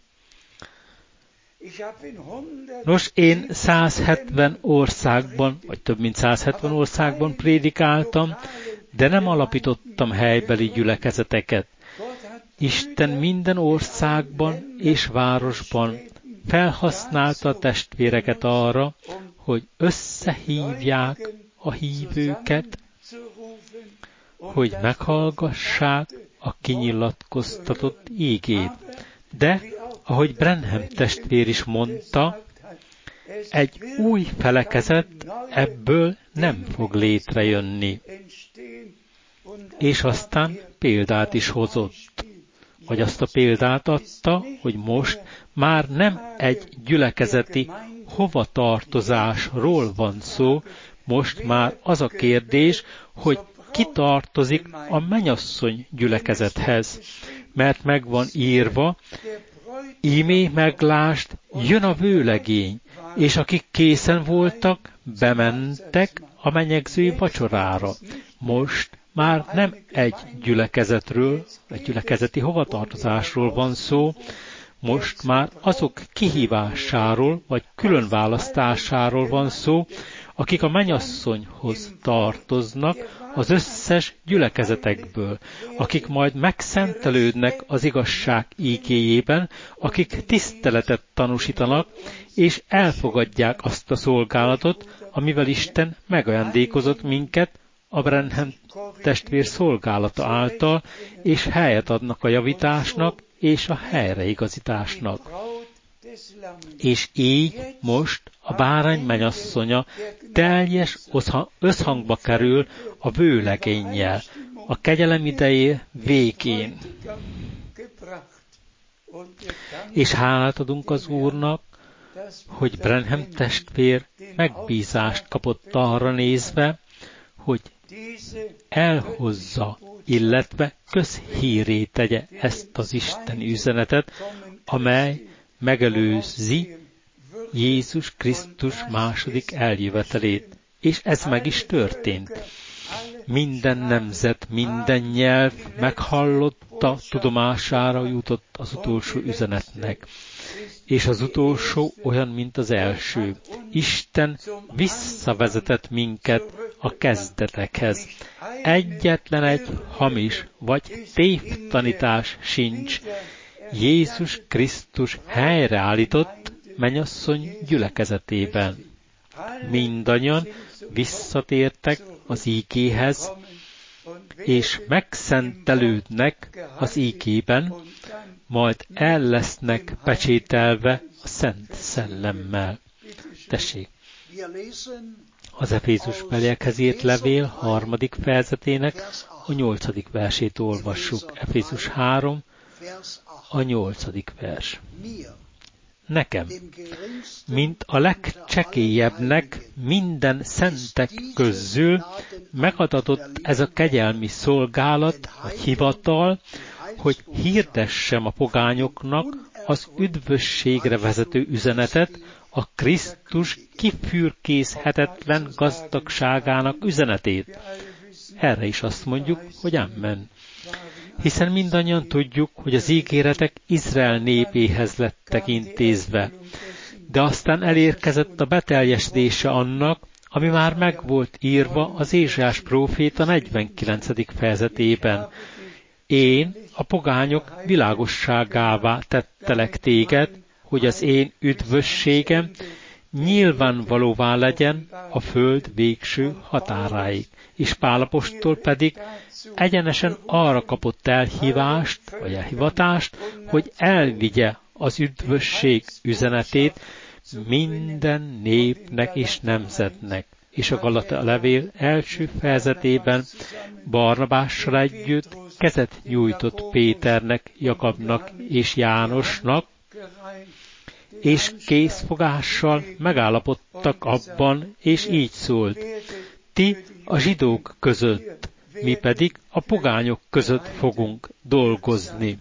Nos, én 170 országban, vagy több mint 170 országban prédikáltam, de nem alapítottam helybeli gyülekezeteket. Isten minden országban és városban felhasználta a testvéreket arra, hogy összehívják a hívőket, hogy meghallgassák a kinyilatkoztatott ígét. De, ahogy Branham testvér is mondta, egy új felekezet ebből nem fog létrejönni. És aztán példát is hozott. Vagy azt a példát adta, hogy most már nem egy gyülekezeti hovatartozásról van szó, most már az a kérdés, hogy ki tartozik a mennyasszony gyülekezethez. Mert meg van írva, ímé meglásd, jön a vőlegény, és akik készen voltak, bementek a menyegző vacsorára. Most már nem egy gyülekezetről, egy gyülekezeti hovatartozásról van szó, most már azok kihívásáról, vagy különválasztásáról van szó, akik a mennyasszonyhoz tartoznak az összes gyülekezetekből, akik majd megszentelődnek az igazság ígéjében, akik tiszteletet tanúsítanak, és elfogadják azt a szolgálatot, amivel Isten megajándékozott minket a Branham testvér szolgálata által, és helyet adnak a javításnak és a helyreigazításnak. És így most a bárány mennyasszonya teljes összhangba kerül a vőlegénnyel, a kegyelem ideje végén. És hálát adunk az Úrnak, hogy Branham testvér megbízást kapott arra nézve, hogy elhozza, illetve közhírré tegye ezt az isteni üzenetet, amely megelőzi Jézus Krisztus második eljövetelét. És ez meg is történt. Minden nemzet, minden nyelv meghallotta, tudomására jutott az utolsó üzenetnek. És az utolsó olyan, mint az első. Isten visszavezetett minket a kezdetekhez. Egyetlen egy hamis vagy tévtanítás sincs. Jézus Krisztus helyreállított mennyasszony gyülekezetében. Mindannyian visszatértek az ígéhez, és megszentelődnek az ígében, majd el lesznek pecsételve a Szent Szellemmel. Tessék! Az Efézus beliekhez írt levél 3. fejezetének a 8. versét olvassuk. Efézus 3, a 8. vers. Nekem, mint a legcsekélyebbnek minden szentek közül megadatott ez a kegyelmi szolgálat, vagy hivatal, hogy hirdessem a pogányoknak az üdvösségre vezető üzenetet, a Krisztus kifürkészhetetlen gazdagságának üzenetét. Erre is azt mondjuk, hogy amen. Hiszen mindannyian tudjuk, hogy az ígéretek Izrael népéhez lettek intézve, de aztán elérkezett a beteljesedése annak, ami már meg volt írva az Ézsaiás próféta 49. fejezetében. Én a pogányok világosságává tettelek téged, hogy az én üdvösségem nyilvánvalóvá legyen a föld végső határáig. És Pál apostol pedig egyenesen arra kapott elhívást, vagy elhivatást, hogy elvigye az üdvösség üzenetét minden népnek és nemzetnek. És a Galata levél első fejezetében Barnabással együtt kezet nyújtott Péternek, Jakabnak és Jánosnak, és készfogással megállapodtak abban, és így szólt: ti a zsidók között, mi pedig a pogányok között fogunk dolgozni.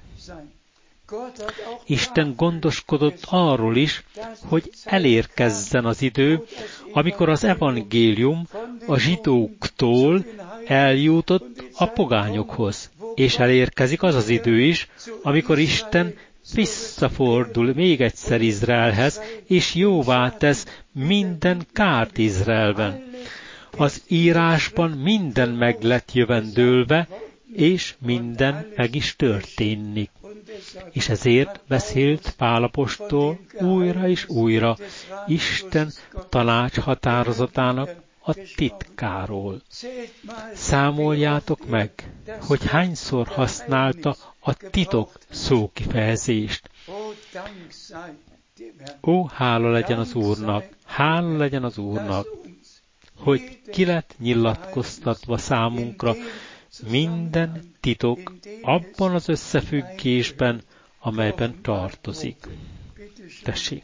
Isten gondoskodott arról is, hogy elérkezzen az idő, amikor az evangélium a zsidóktól eljutott a pogányokhoz. És elérkezik az az idő is, amikor Isten visszafordul még egyszer Izraelhez, és jóvá tesz minden kárt Izraelben. Az írásban minden meg lett jövendőlve, és minden meg is történik. És ezért beszélt Pál apostol újra és újra Isten tanács határozatának a titkáról. Számoljátok meg, hogy hányszor használta a titok szókifejezést. Ó, hála legyen az Úrnak, hála legyen az Úrnak, hogy ki lett nyilatkoztatva számunkra minden titok abban az összefüggésben, amelyben tartozik. Tessék!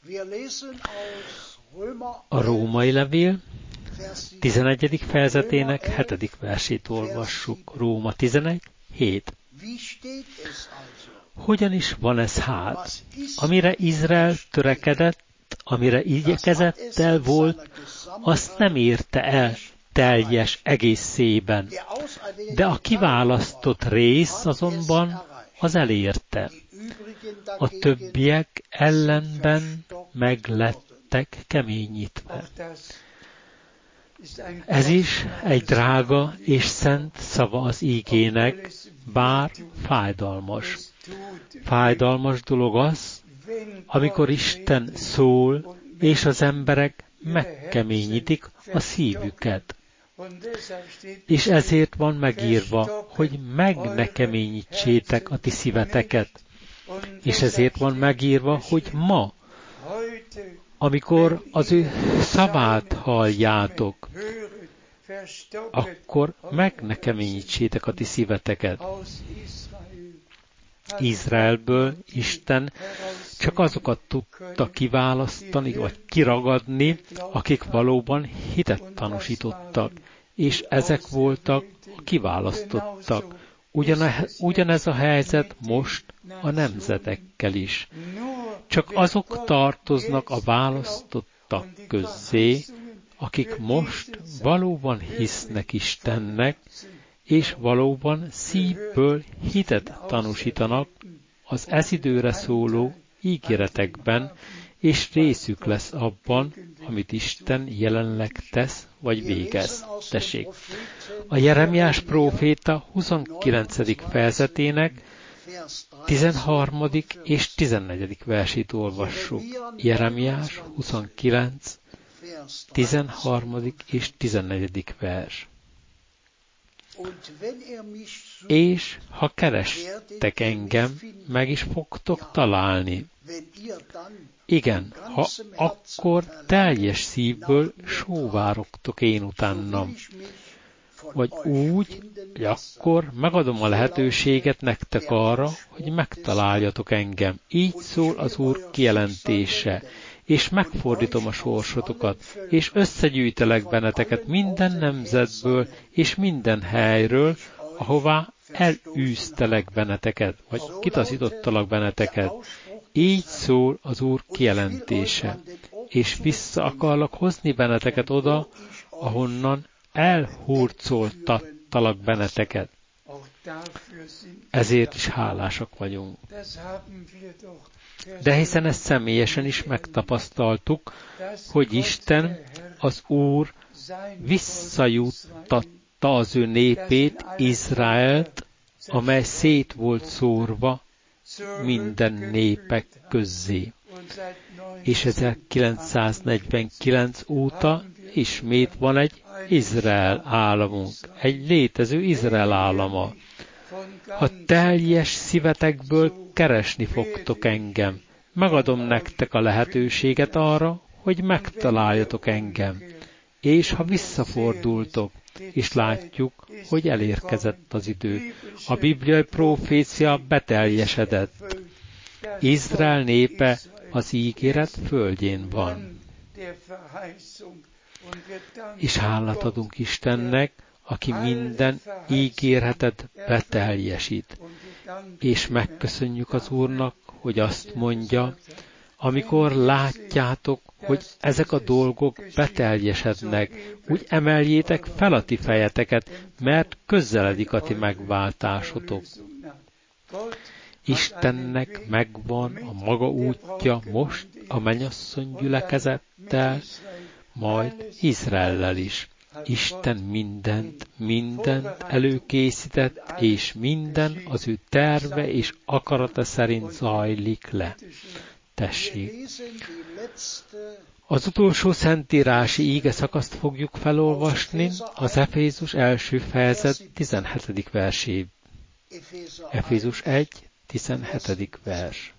A római levél 11. fejezetének 7. versét olvassuk. Róma 11, 7. Hogyan is van ez hát? Amire Izrael törekedett, amire igyekezettel volt, azt nem érte el teljes egészében, de a kiválasztott rész azonban az elérte. A többiek ellenben meglettek keményítve. Ez is egy drága és szent szava az ígének, bár fájdalmas. Fájdalmas dolog az, amikor Isten szól, és az emberek megkeményítik a szívüket. És ezért van megírva, hogy meg ne keményítsétek a ti szíveteket. És ezért van megírva, hogy ma, amikor az ő szavát halljátok, akkor meg ne keményítsétek a ti szíveteket. Izraelből Isten csak azokat tudta kiválasztani, vagy kiragadni, akik valóban hitet tanúsítottak, és ezek voltak a kiválasztottak. Ugyanez a helyzet most a nemzetekkel is. Csak azok tartoznak a választottak közé, akik most valóban hisznek Istennek, és valóban szívből hitet tanúsítanak az ez időre szóló ígéretekben, és részük lesz abban, amit Isten jelenleg tesz, vagy végez. Tessék! A Jeremiás próféta 29. fejezetének 13. és 14. versét olvassuk. Jeremiás 29, 13. és 14. vers. És ha kerestek engem, meg is fogtok találni. Igen, ha akkor teljes szívből sóvárogtok én utánam. Vagy úgy, hogy akkor megadom a lehetőséget nektek arra, hogy megtaláljatok engem. Így szól az Úr kijelentése, és megfordítom a sorsotokat, és összegyűjtelek benneteket minden nemzetből, és minden helyről, ahová elűztelek benneteket, vagy kitaszítottalak benneteket. Így szól az Úr kijelentése, és vissza akarlak hozni benneteket oda, ahonnan elhurcoltattalak benneteket. Ezért is hálásak vagyunk. De hiszen ezt személyesen is megtapasztaltuk, hogy Isten, az Úr visszajuttatta az ő népét, Izraelt, amely szét volt szórva minden népek közzé. És 1949 óta ismét van egy Izrael államunk, egy létező Izrael állama. Ha teljes szívetekből keresni fogtok engem, megadom nektek a lehetőséget arra, hogy megtaláljatok engem. És ha visszafordultok, és látjuk, hogy elérkezett az idő, a bibliai profécia beteljesedett. Izrael népe az ígéret földjén van. És hálát adunk Istennek, aki minden ígéretet beteljesít. És megköszönjük az Úrnak, hogy azt mondja, amikor látjátok, hogy ezek a dolgok beteljesednek, úgy emeljétek fel a ti fejeteket, mert közeledik a ti megváltásotok. Istennek megvan a maga útja most a mennyasszony gyülekezettel, majd Izraellel is. Isten mindent előkészített, és minden az ő terve és akarata szerint zajlik le. Tessék! Az utolsó szentírási íge szakaszt fogjuk felolvasni, az Efézus első fejezet 17. versét. Efézus 1, 17. vers.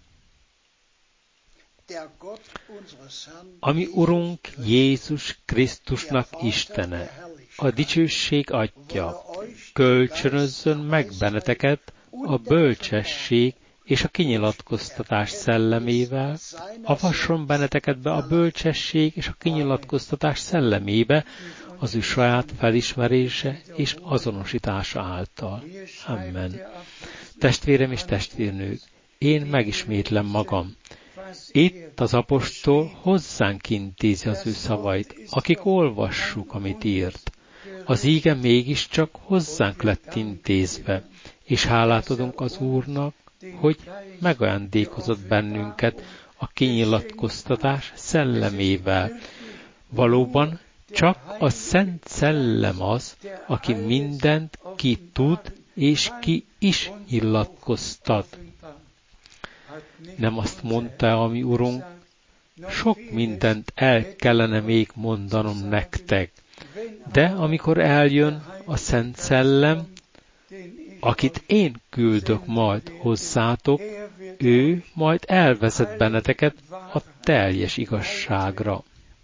Ami Urunk Jézus Krisztusnak Istene, a dicsőség Atya kölcsönözzön meg benneteket a bölcsesség és a kinyilatkoztatás szellemével, avasson benneteket be a bölcsesség és a kinyilatkoztatás szellemébe az ő saját felismerése és azonosítása által. Amen. Testvérem és testvérnők, én megismétlem magam. Itt az apostol hozzánk intézi az ő szavait, akik olvassuk, amit írt. Az íge mégiscsak hozzánk lett intézve, és hálát adunk az Úrnak, hogy megajándékozott bennünket a kinyilatkoztatás szellemével. Valóban csak a Szent Szellem az, aki mindent ki tud, és ki is nyilatkoztat. Nem azt mondta a mi Urunk, sok mindent el kellene még mondanom nektek, de amikor eljön a Szent Szellem, akit én küldök majd hozzátok, ő majd elvezet benneteket a teljes igazságra.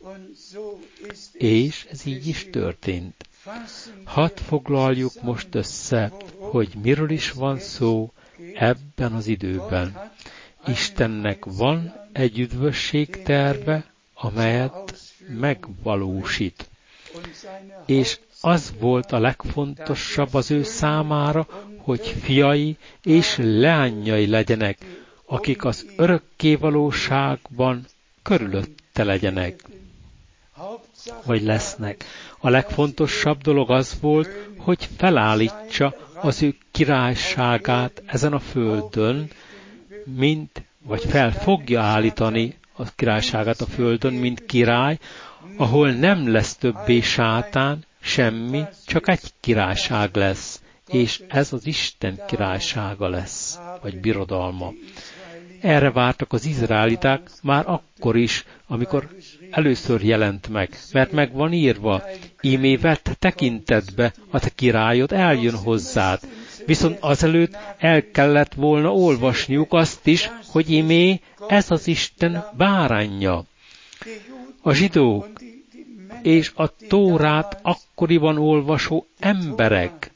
És ez így is történt. Hadd foglaljuk most össze, hogy miről is van szó ebben az időben. Istennek van egy üdvösség terve, amelyet megvalósít. És az volt a legfontosabb az ő számára, hogy fiai és leányai legyenek, akik az örökkévalóságban körülötte legyenek, vagy lesznek. A legfontosabb dolog az volt, hogy felállítsa az ő királyságát ezen a földön, vagy fel fogja állítani a királyságát a földön, mint király, ahol nem lesz többé sátán, semmi, csak egy királyság lesz, és ez az Isten királysága lesz, vagy birodalma. Erre vártak az izraeliták már akkor is, amikor először jelent meg, mert meg van írva, ímé vett tekintetbe, a te királyod eljön hozzád. Viszont azelőtt el kellett volna olvasniuk azt is, hogy ímé ez az Isten báránja. A zsidók és a Tórát akkoriban olvasó emberek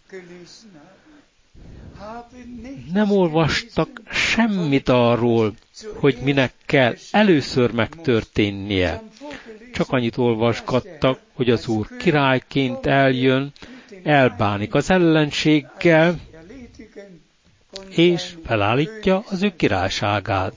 nem olvastak semmit arról, hogy minek kell először megtörténnie. Csak annyit olvasgattak, hogy az Úr királyként eljön, elbánik az ellenséggel, és felállítja az ő királyságát.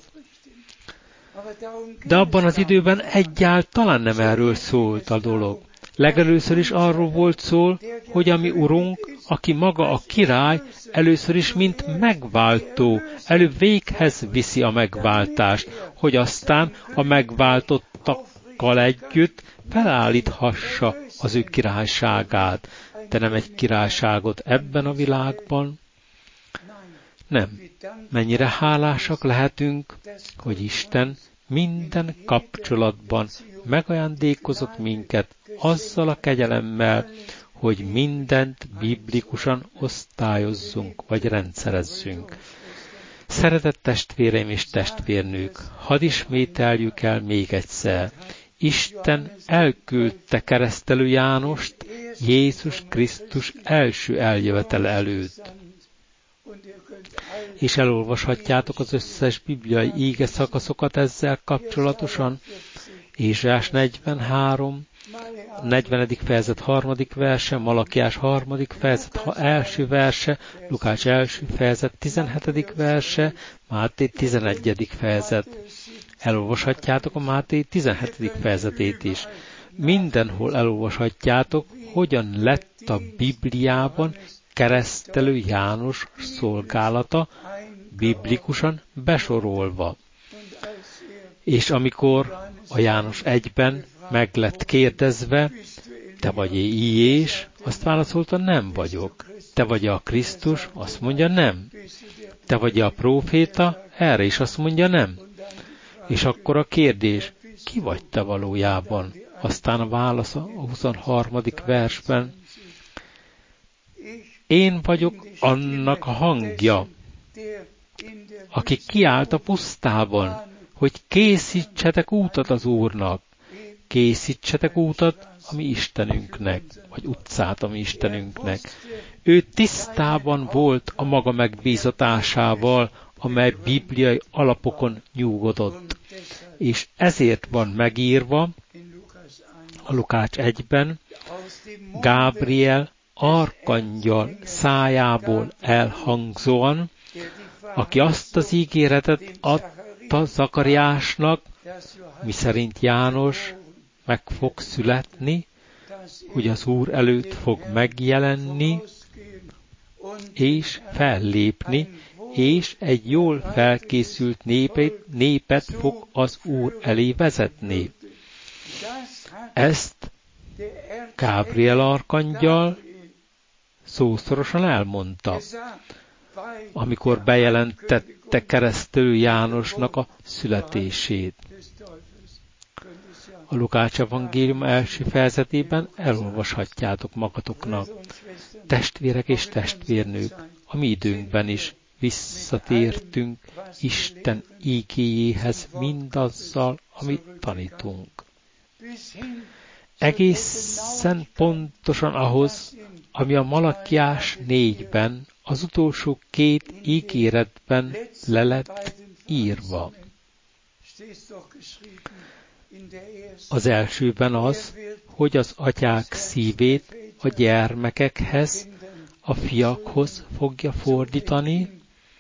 De abban az időben egyáltalán nem erről szólt a dolog. Legelőször is arról volt szó, hogy a mi Urunk, aki maga a király, először is mint megváltó, előbb véghez viszi a megváltást, hogy aztán a megváltottakkal együtt felállíthassa az ő királyságát. De nem egy királyságot ebben a világban. Nem. Mennyire hálásak lehetünk, hogy Isten minden kapcsolatban megajándékozott minket azzal a kegyelemmel, hogy mindent biblikusan osztályozzunk, vagy rendszerezzünk. Szeretett testvéreim és testvérnők, hadd ismételjük el még egyszer. Isten elküldte keresztelő Jánost Jézus Krisztus első eljövetele előtt. És elolvashatjátok az összes bibliai íge szakaszokat ezzel kapcsolatosan. Ézsaiás 43, 40. fejezet 3. verse, Malakiás 3. fejezet 1. verse, Lukács 1. fejezet 17. verse, Máté 11. fejezet. Elolvashatjátok a Máté 17. fejezetét is. Mindenhol elolvashatjátok, hogyan lett a Bibliában keresztelő János szolgálata biblikusan besorolva. És amikor a János 1-ben meg lett kérdezve, te vagy Jézus, azt válaszolta, nem vagyok. Te vagy a Krisztus, azt mondja, nem. Te vagy a próféta, erre is azt mondja, nem. És akkor a kérdés, ki vagy te valójában? Aztán a válasz a 23. versben, én vagyok annak a hangja, aki kiállt a pusztában, hogy készítsetek útat az Úrnak. Készítsetek útat a mi Istenünknek, vagy utcát a mi Istenünknek. Ő tisztában volt a maga megbízatásával, amely bibliai alapokon nyugodott. És ezért van megírva a Lukács 1-ben, Gábriel arkangyal szájából elhangzóan, aki azt az ígéretet adta Zakariásnak, miszerint János meg fog születni, hogy az Úr előtt fog megjelenni, és fellépni, és egy jól felkészült népet fog az Úr elé vezetni. Ezt Gábriel arkangyal szószorosan elmondta, amikor bejelentette keresztelő Jánosnak a születését. A Lukács evangélium első fejezetében elolvashatjátok magatoknak. Testvérek és testvérnők, a mi időnkben is visszatértünk Isten ígéjéhez mindazzal, amit tanítunk. Egészen pontosan ahhoz, ami a Malakiás 4-ben, az utolsó 2 ígéretben le lett írva. Az elsőben az, hogy az atyák szívét a gyermekekhez, a fiakhoz fogja fordítani.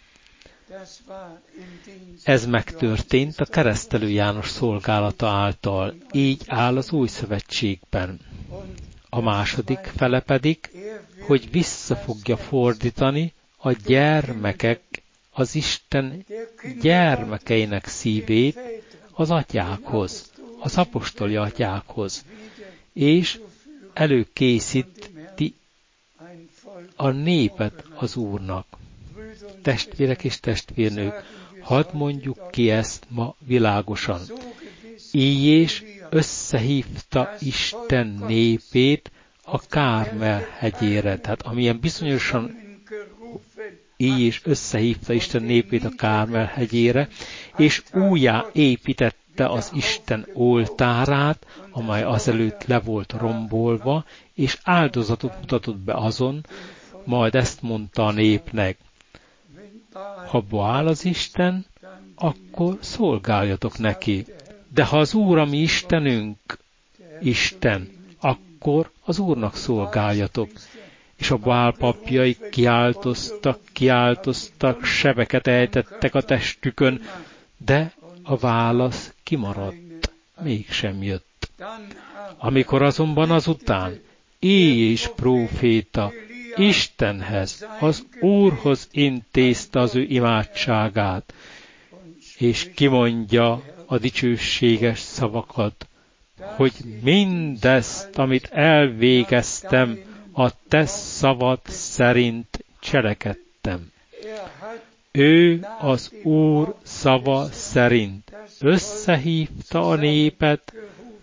Ez megtörtént a keresztelő János szolgálata által, így áll az Új Szövetségben. A második fele pedig, hogy vissza fogja fordítani a gyermekek, az Isten gyermekeinek szívét az atyákhoz, az apostoli atyákhoz, és előkészíti a népet az Úrnak. Testvérek és testvérnők, hadd mondjuk ki ezt ma világosan. Így és összehívta Isten népét a Kármel hegyére. Tehát amilyen bizonyosan így is összehívta Isten népét a Kármel hegyére, és újjá építette az Isten oltárát, amely azelőtt le volt rombolva, és áldozatot mutatott be azon, majd ezt mondta a népnek: ha Baál az Isten, akkor szolgáljatok neki. De ha az Úr, ami Istenünk, Isten, akkor az Úrnak szolgáljatok. És a Baál papjai kiáltoztak, sebeket ejtettek a testükön, de a válasz kimaradt, mégsem jött. Amikor azonban azután Éli próféta Istenhez, az Úrhoz intézte az ő imádságát, és kimondja a dicsőséges szavakat, hogy mindezt, amit elvégeztem, a te szavad szerint cselekedtem. Ő az Úr szava szerint összehívta a népet,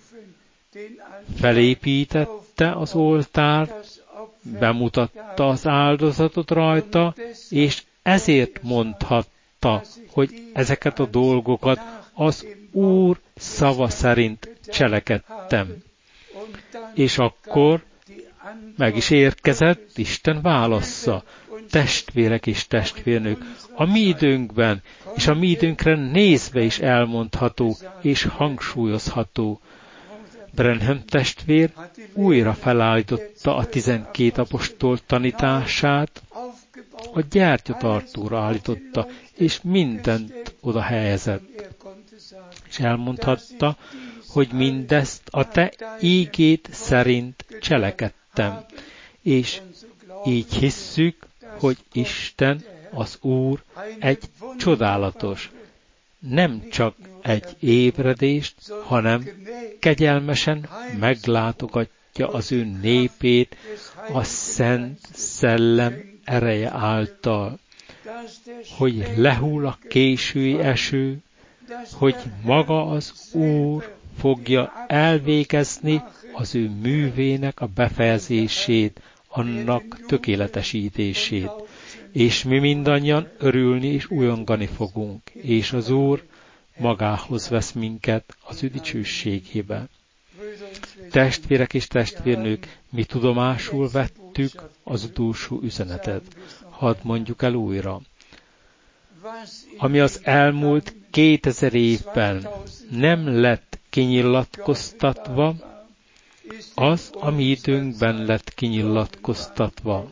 felépítette az oltárt, bemutatta az áldozatot rajta, és ezért mondhatta, hogy ezeket a dolgokat az Úr szava szerint cselekedtem. És akkor meg is érkezett Isten válasza. Testvérek és testvérnők, a mi időnkben és a mi időnkre nézve is elmondható és hangsúlyozható. Branham testvér újra felállította a 12 apostol tanítását, a gyertyatartóra állította, és mindent oda helyezett. És elmondhatta, hogy mindezt a te ígéd szerint cselekedtem. És így hisszük, hogy Isten, az Úr egy csodálatos, nem csak egy ébredést, hanem kegyelmesen meglátogatja az ő népét a Szent Szellem ereje által, hogy lehull a késői eső, hogy maga az Úr fogja elvégezni az ő művének a befejezését, annak tökéletesítését. És mi mindannyian örülni és újongani fogunk, és az Úr magához vesz minket az ő dicsőségébe. Testvérek és testvérnők, mi tudomásul vettük az utolsó üzenetet. Hadd mondjuk el újra. Ami az elmúlt 2000 évben nem lett kinyilatkoztatva, az a mi időnkben lett kinyilatkoztatva.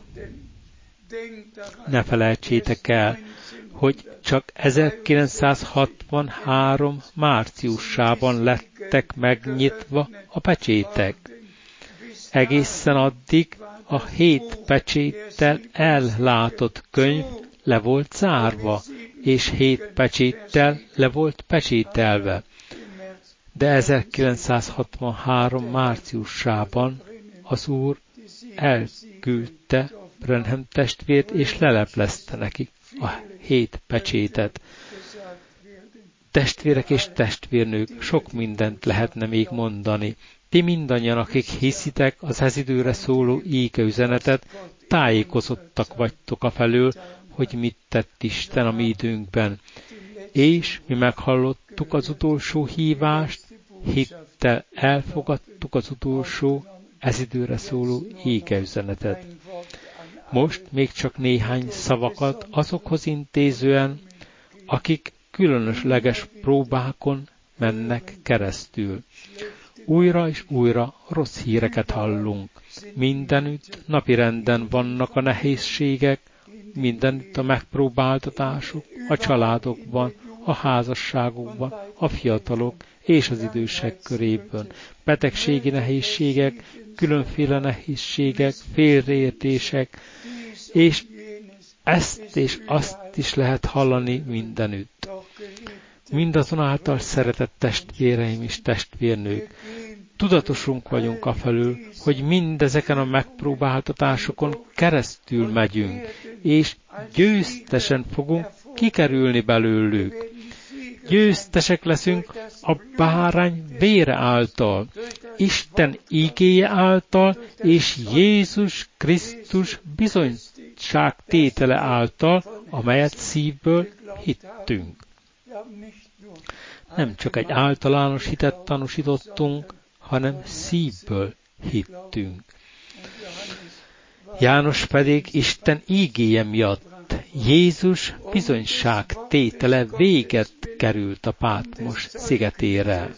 Ne felejtsétek el, hogy csak 1963. márciusában lettek megnyitva a pecsétek. Egészen addig a 7 pecséttel ellátott könyv le volt zárva, és 7 pecséttel le volt pecsételve. De 1963. márciusában az Úr elküldte Branham testvért, és leleplezte nekik a 7 pecsétet. Testvérek és testvérnők, sok mindent lehetne még mondani. Ti mindannyian, akik hiszitek az ez időre szóló íge üzenetet, tájékozottak vagytok afelől, hogy mit tett Isten a mi időnkben. És mi meghallottuk az utolsó hívást, hittel elfogadtuk az utolsó ez időre szóló íge üzenetet. Most még csak néhány szavakat azokhoz intézően, akik különösleges próbákon mennek keresztül. Újra és újra rossz híreket hallunk. Mindenütt napirenden vannak a nehézségek, mindenütt a megpróbáltatások, a családokban, a házasságokban, a fiatalok és az idősek körében. Betegségi nehézségek, különféle nehézségek, félreértések, és ezt és azt is lehet hallani mindenütt. Mindazonáltal, szeretett testvéreim és testvérnők, tudatosunk vagyunk afelől, hogy mindezeken a megpróbáltatásokon keresztül megyünk, és győztesen fogunk kikerülni belőlük. Győztesek leszünk a bárány vére által, Isten ígéje által, és Jézus Krisztus bizonyságtétele által, amelyet szívből hittünk. Nem csak egy általános hitet tanúsítottunk, hanem szívből hittünk. János pedig Isten ígéje miatt Jézus bizonyságtétele véget került a Pátmos szigetére.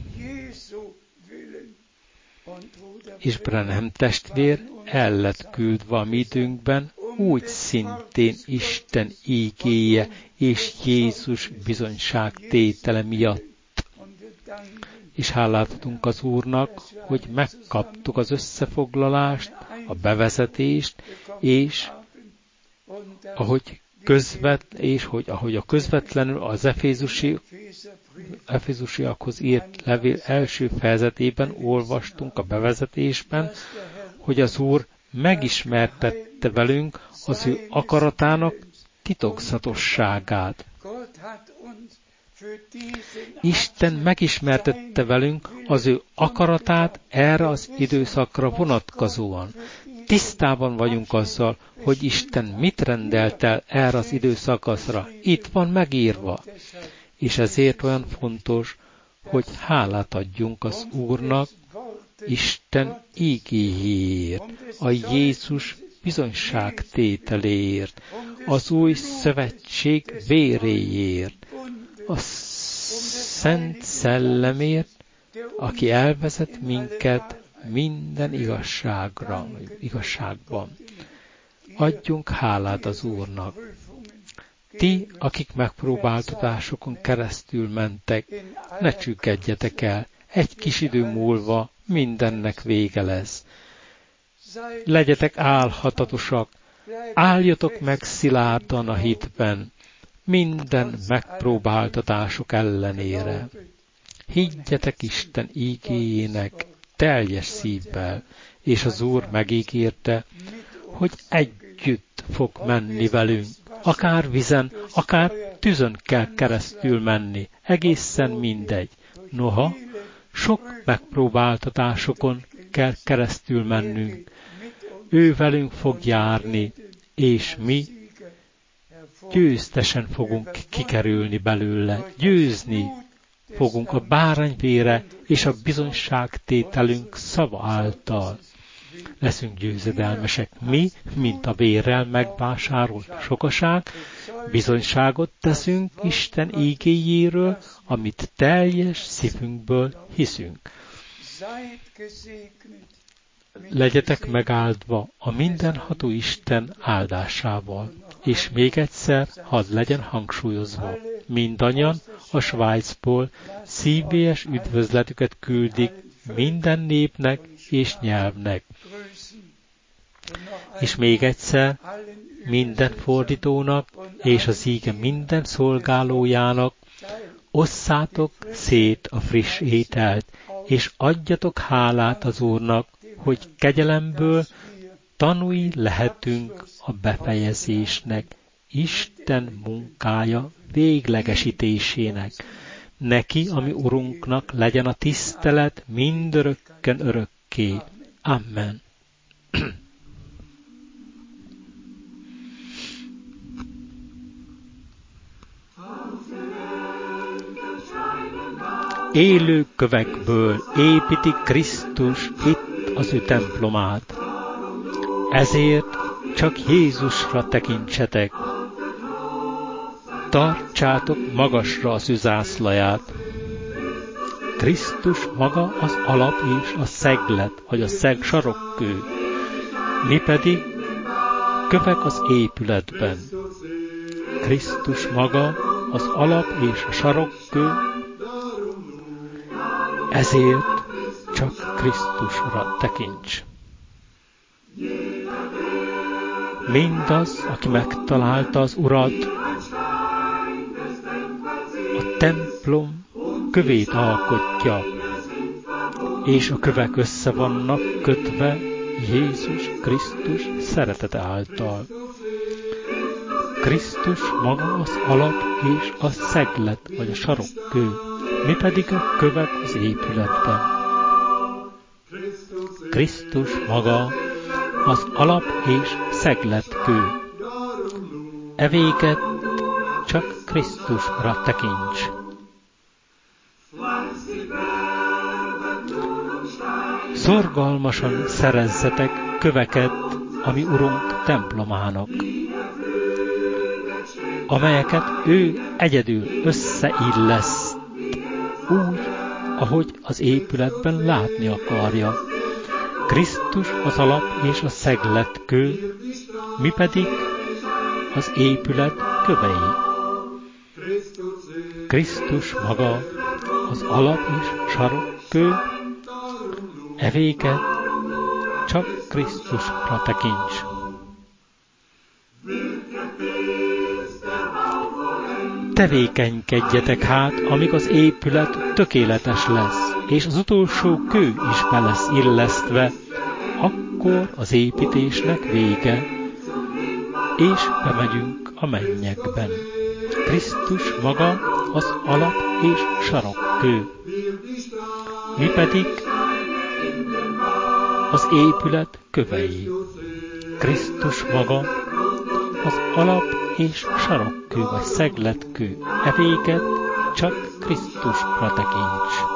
És Branham testvér el lett küldve a mi időnkben, úgy szintén Isten ígéje és Jézus bizonyságtétele miatt. És hálát adunk az Úrnak, hogy megkaptuk az összefoglalást, a bevezetést, és ahogy a közvetlenül az Efézusiakhoz írt levél első fejezetében olvastunk a bevezetésben, hogy az Úr megismertette velünk az ő akaratának titokzatosságát. Isten megismertette velünk az ő akaratát erre az időszakra vonatkozóan. Tisztában vagyunk azzal, hogy Isten mit rendelt el erre az időszakra. Itt van megírva. És ezért olyan fontos, hogy hálát adjunk az Úrnak, Isten ígéjéért, a Jézus bizonyságtételéért, az új szövetség véréért, a Szent Szellemért, aki elvezet minket minden igazságban. Adjunk hálát az Úrnak. Ti, akik megpróbáltatásokon keresztül mentek, ne csüggedjetek el, egy kis idő múlva mindennek vége lesz. Legyetek álhatatosak, álljatok meg szilárdan a hitben, minden megpróbáltatások ellenére. Higgyetek Isten ígéjének teljes szívvel, és az Úr megígérte, hogy együtt fog menni velünk. Akár vizen, akár tüzön kell keresztül menni, egészen mindegy. Noha, sok megpróbáltatásokon kell keresztül mennünk. Ő velünk fog járni, és mi győztesen fogunk kikerülni belőle, győzni fogunk a bárányvére és a bizonyságtételünk szava által. Leszünk győzedelmesek mi, mint a vérrel megvásárolt sokaság, bizonyságot teszünk Isten ígéjéről, amit teljes szívünkből hiszünk. Legyetek megáldva a mindenható Isten áldásával. És még egyszer, hadd legyen hangsúlyozva, mindannyian a Svájcból szívélyes üdvözletüket küldik minden népnek és nyelvnek. És még egyszer, minden fordítónak és az íge minden szolgálójának osszátok szét a friss ételt, és adjatok hálát az Úrnak, hogy kegyelemből tanúi lehetünk a befejezésnek, Isten munkája véglegesítésének. Neki, ami Urunknak legyen a tisztelet mindörökken örökké. Amen. Élő kövekből építi Krisztus itt az ő templomát. Ezért csak Jézusra tekintsetek. Tartsátok magasra az ő zászlaját. Krisztus maga az alap és a szeglet, vagy a sarokkő. Mi pedig kövek az épületben. Krisztus maga az alap és a sarokkő, ezért csak Krisztusra tekints. Mindaz, aki megtalálta az Urat, a templom kövét alkotja, és a kövek össze vannak kötve Jézus Krisztus szeretete által. Krisztus maga az alap és a szeglet, vagy a sarokkő, mi pedig a kövek az épületben. Krisztus maga az alap és szegletkő. Evéget csak Krisztusra tekints. Szorgalmasan szerezzetek köveket a mi Urunk templomának, amelyeket ő egyedül összeilleszt, úgy, ahogy az épületben látni akarja. Krisztus az alap és a szegletkő, mi pedig az épület kövei. Krisztus maga az alap és sarokkő, evéget csak Krisztusra tekints. Tevékenykedjetek hát, amíg az épület tökéletes lesz, és az utolsó kő is be lesz illesztve, akkor az építésnek vége, és bemegyünk a mennyekben. Krisztus maga az alap és sarokkő, mi pedig az épület kövei. Krisztus maga az alap és sarokkő vagy szegletkő, evéget csak Krisztusra tekints.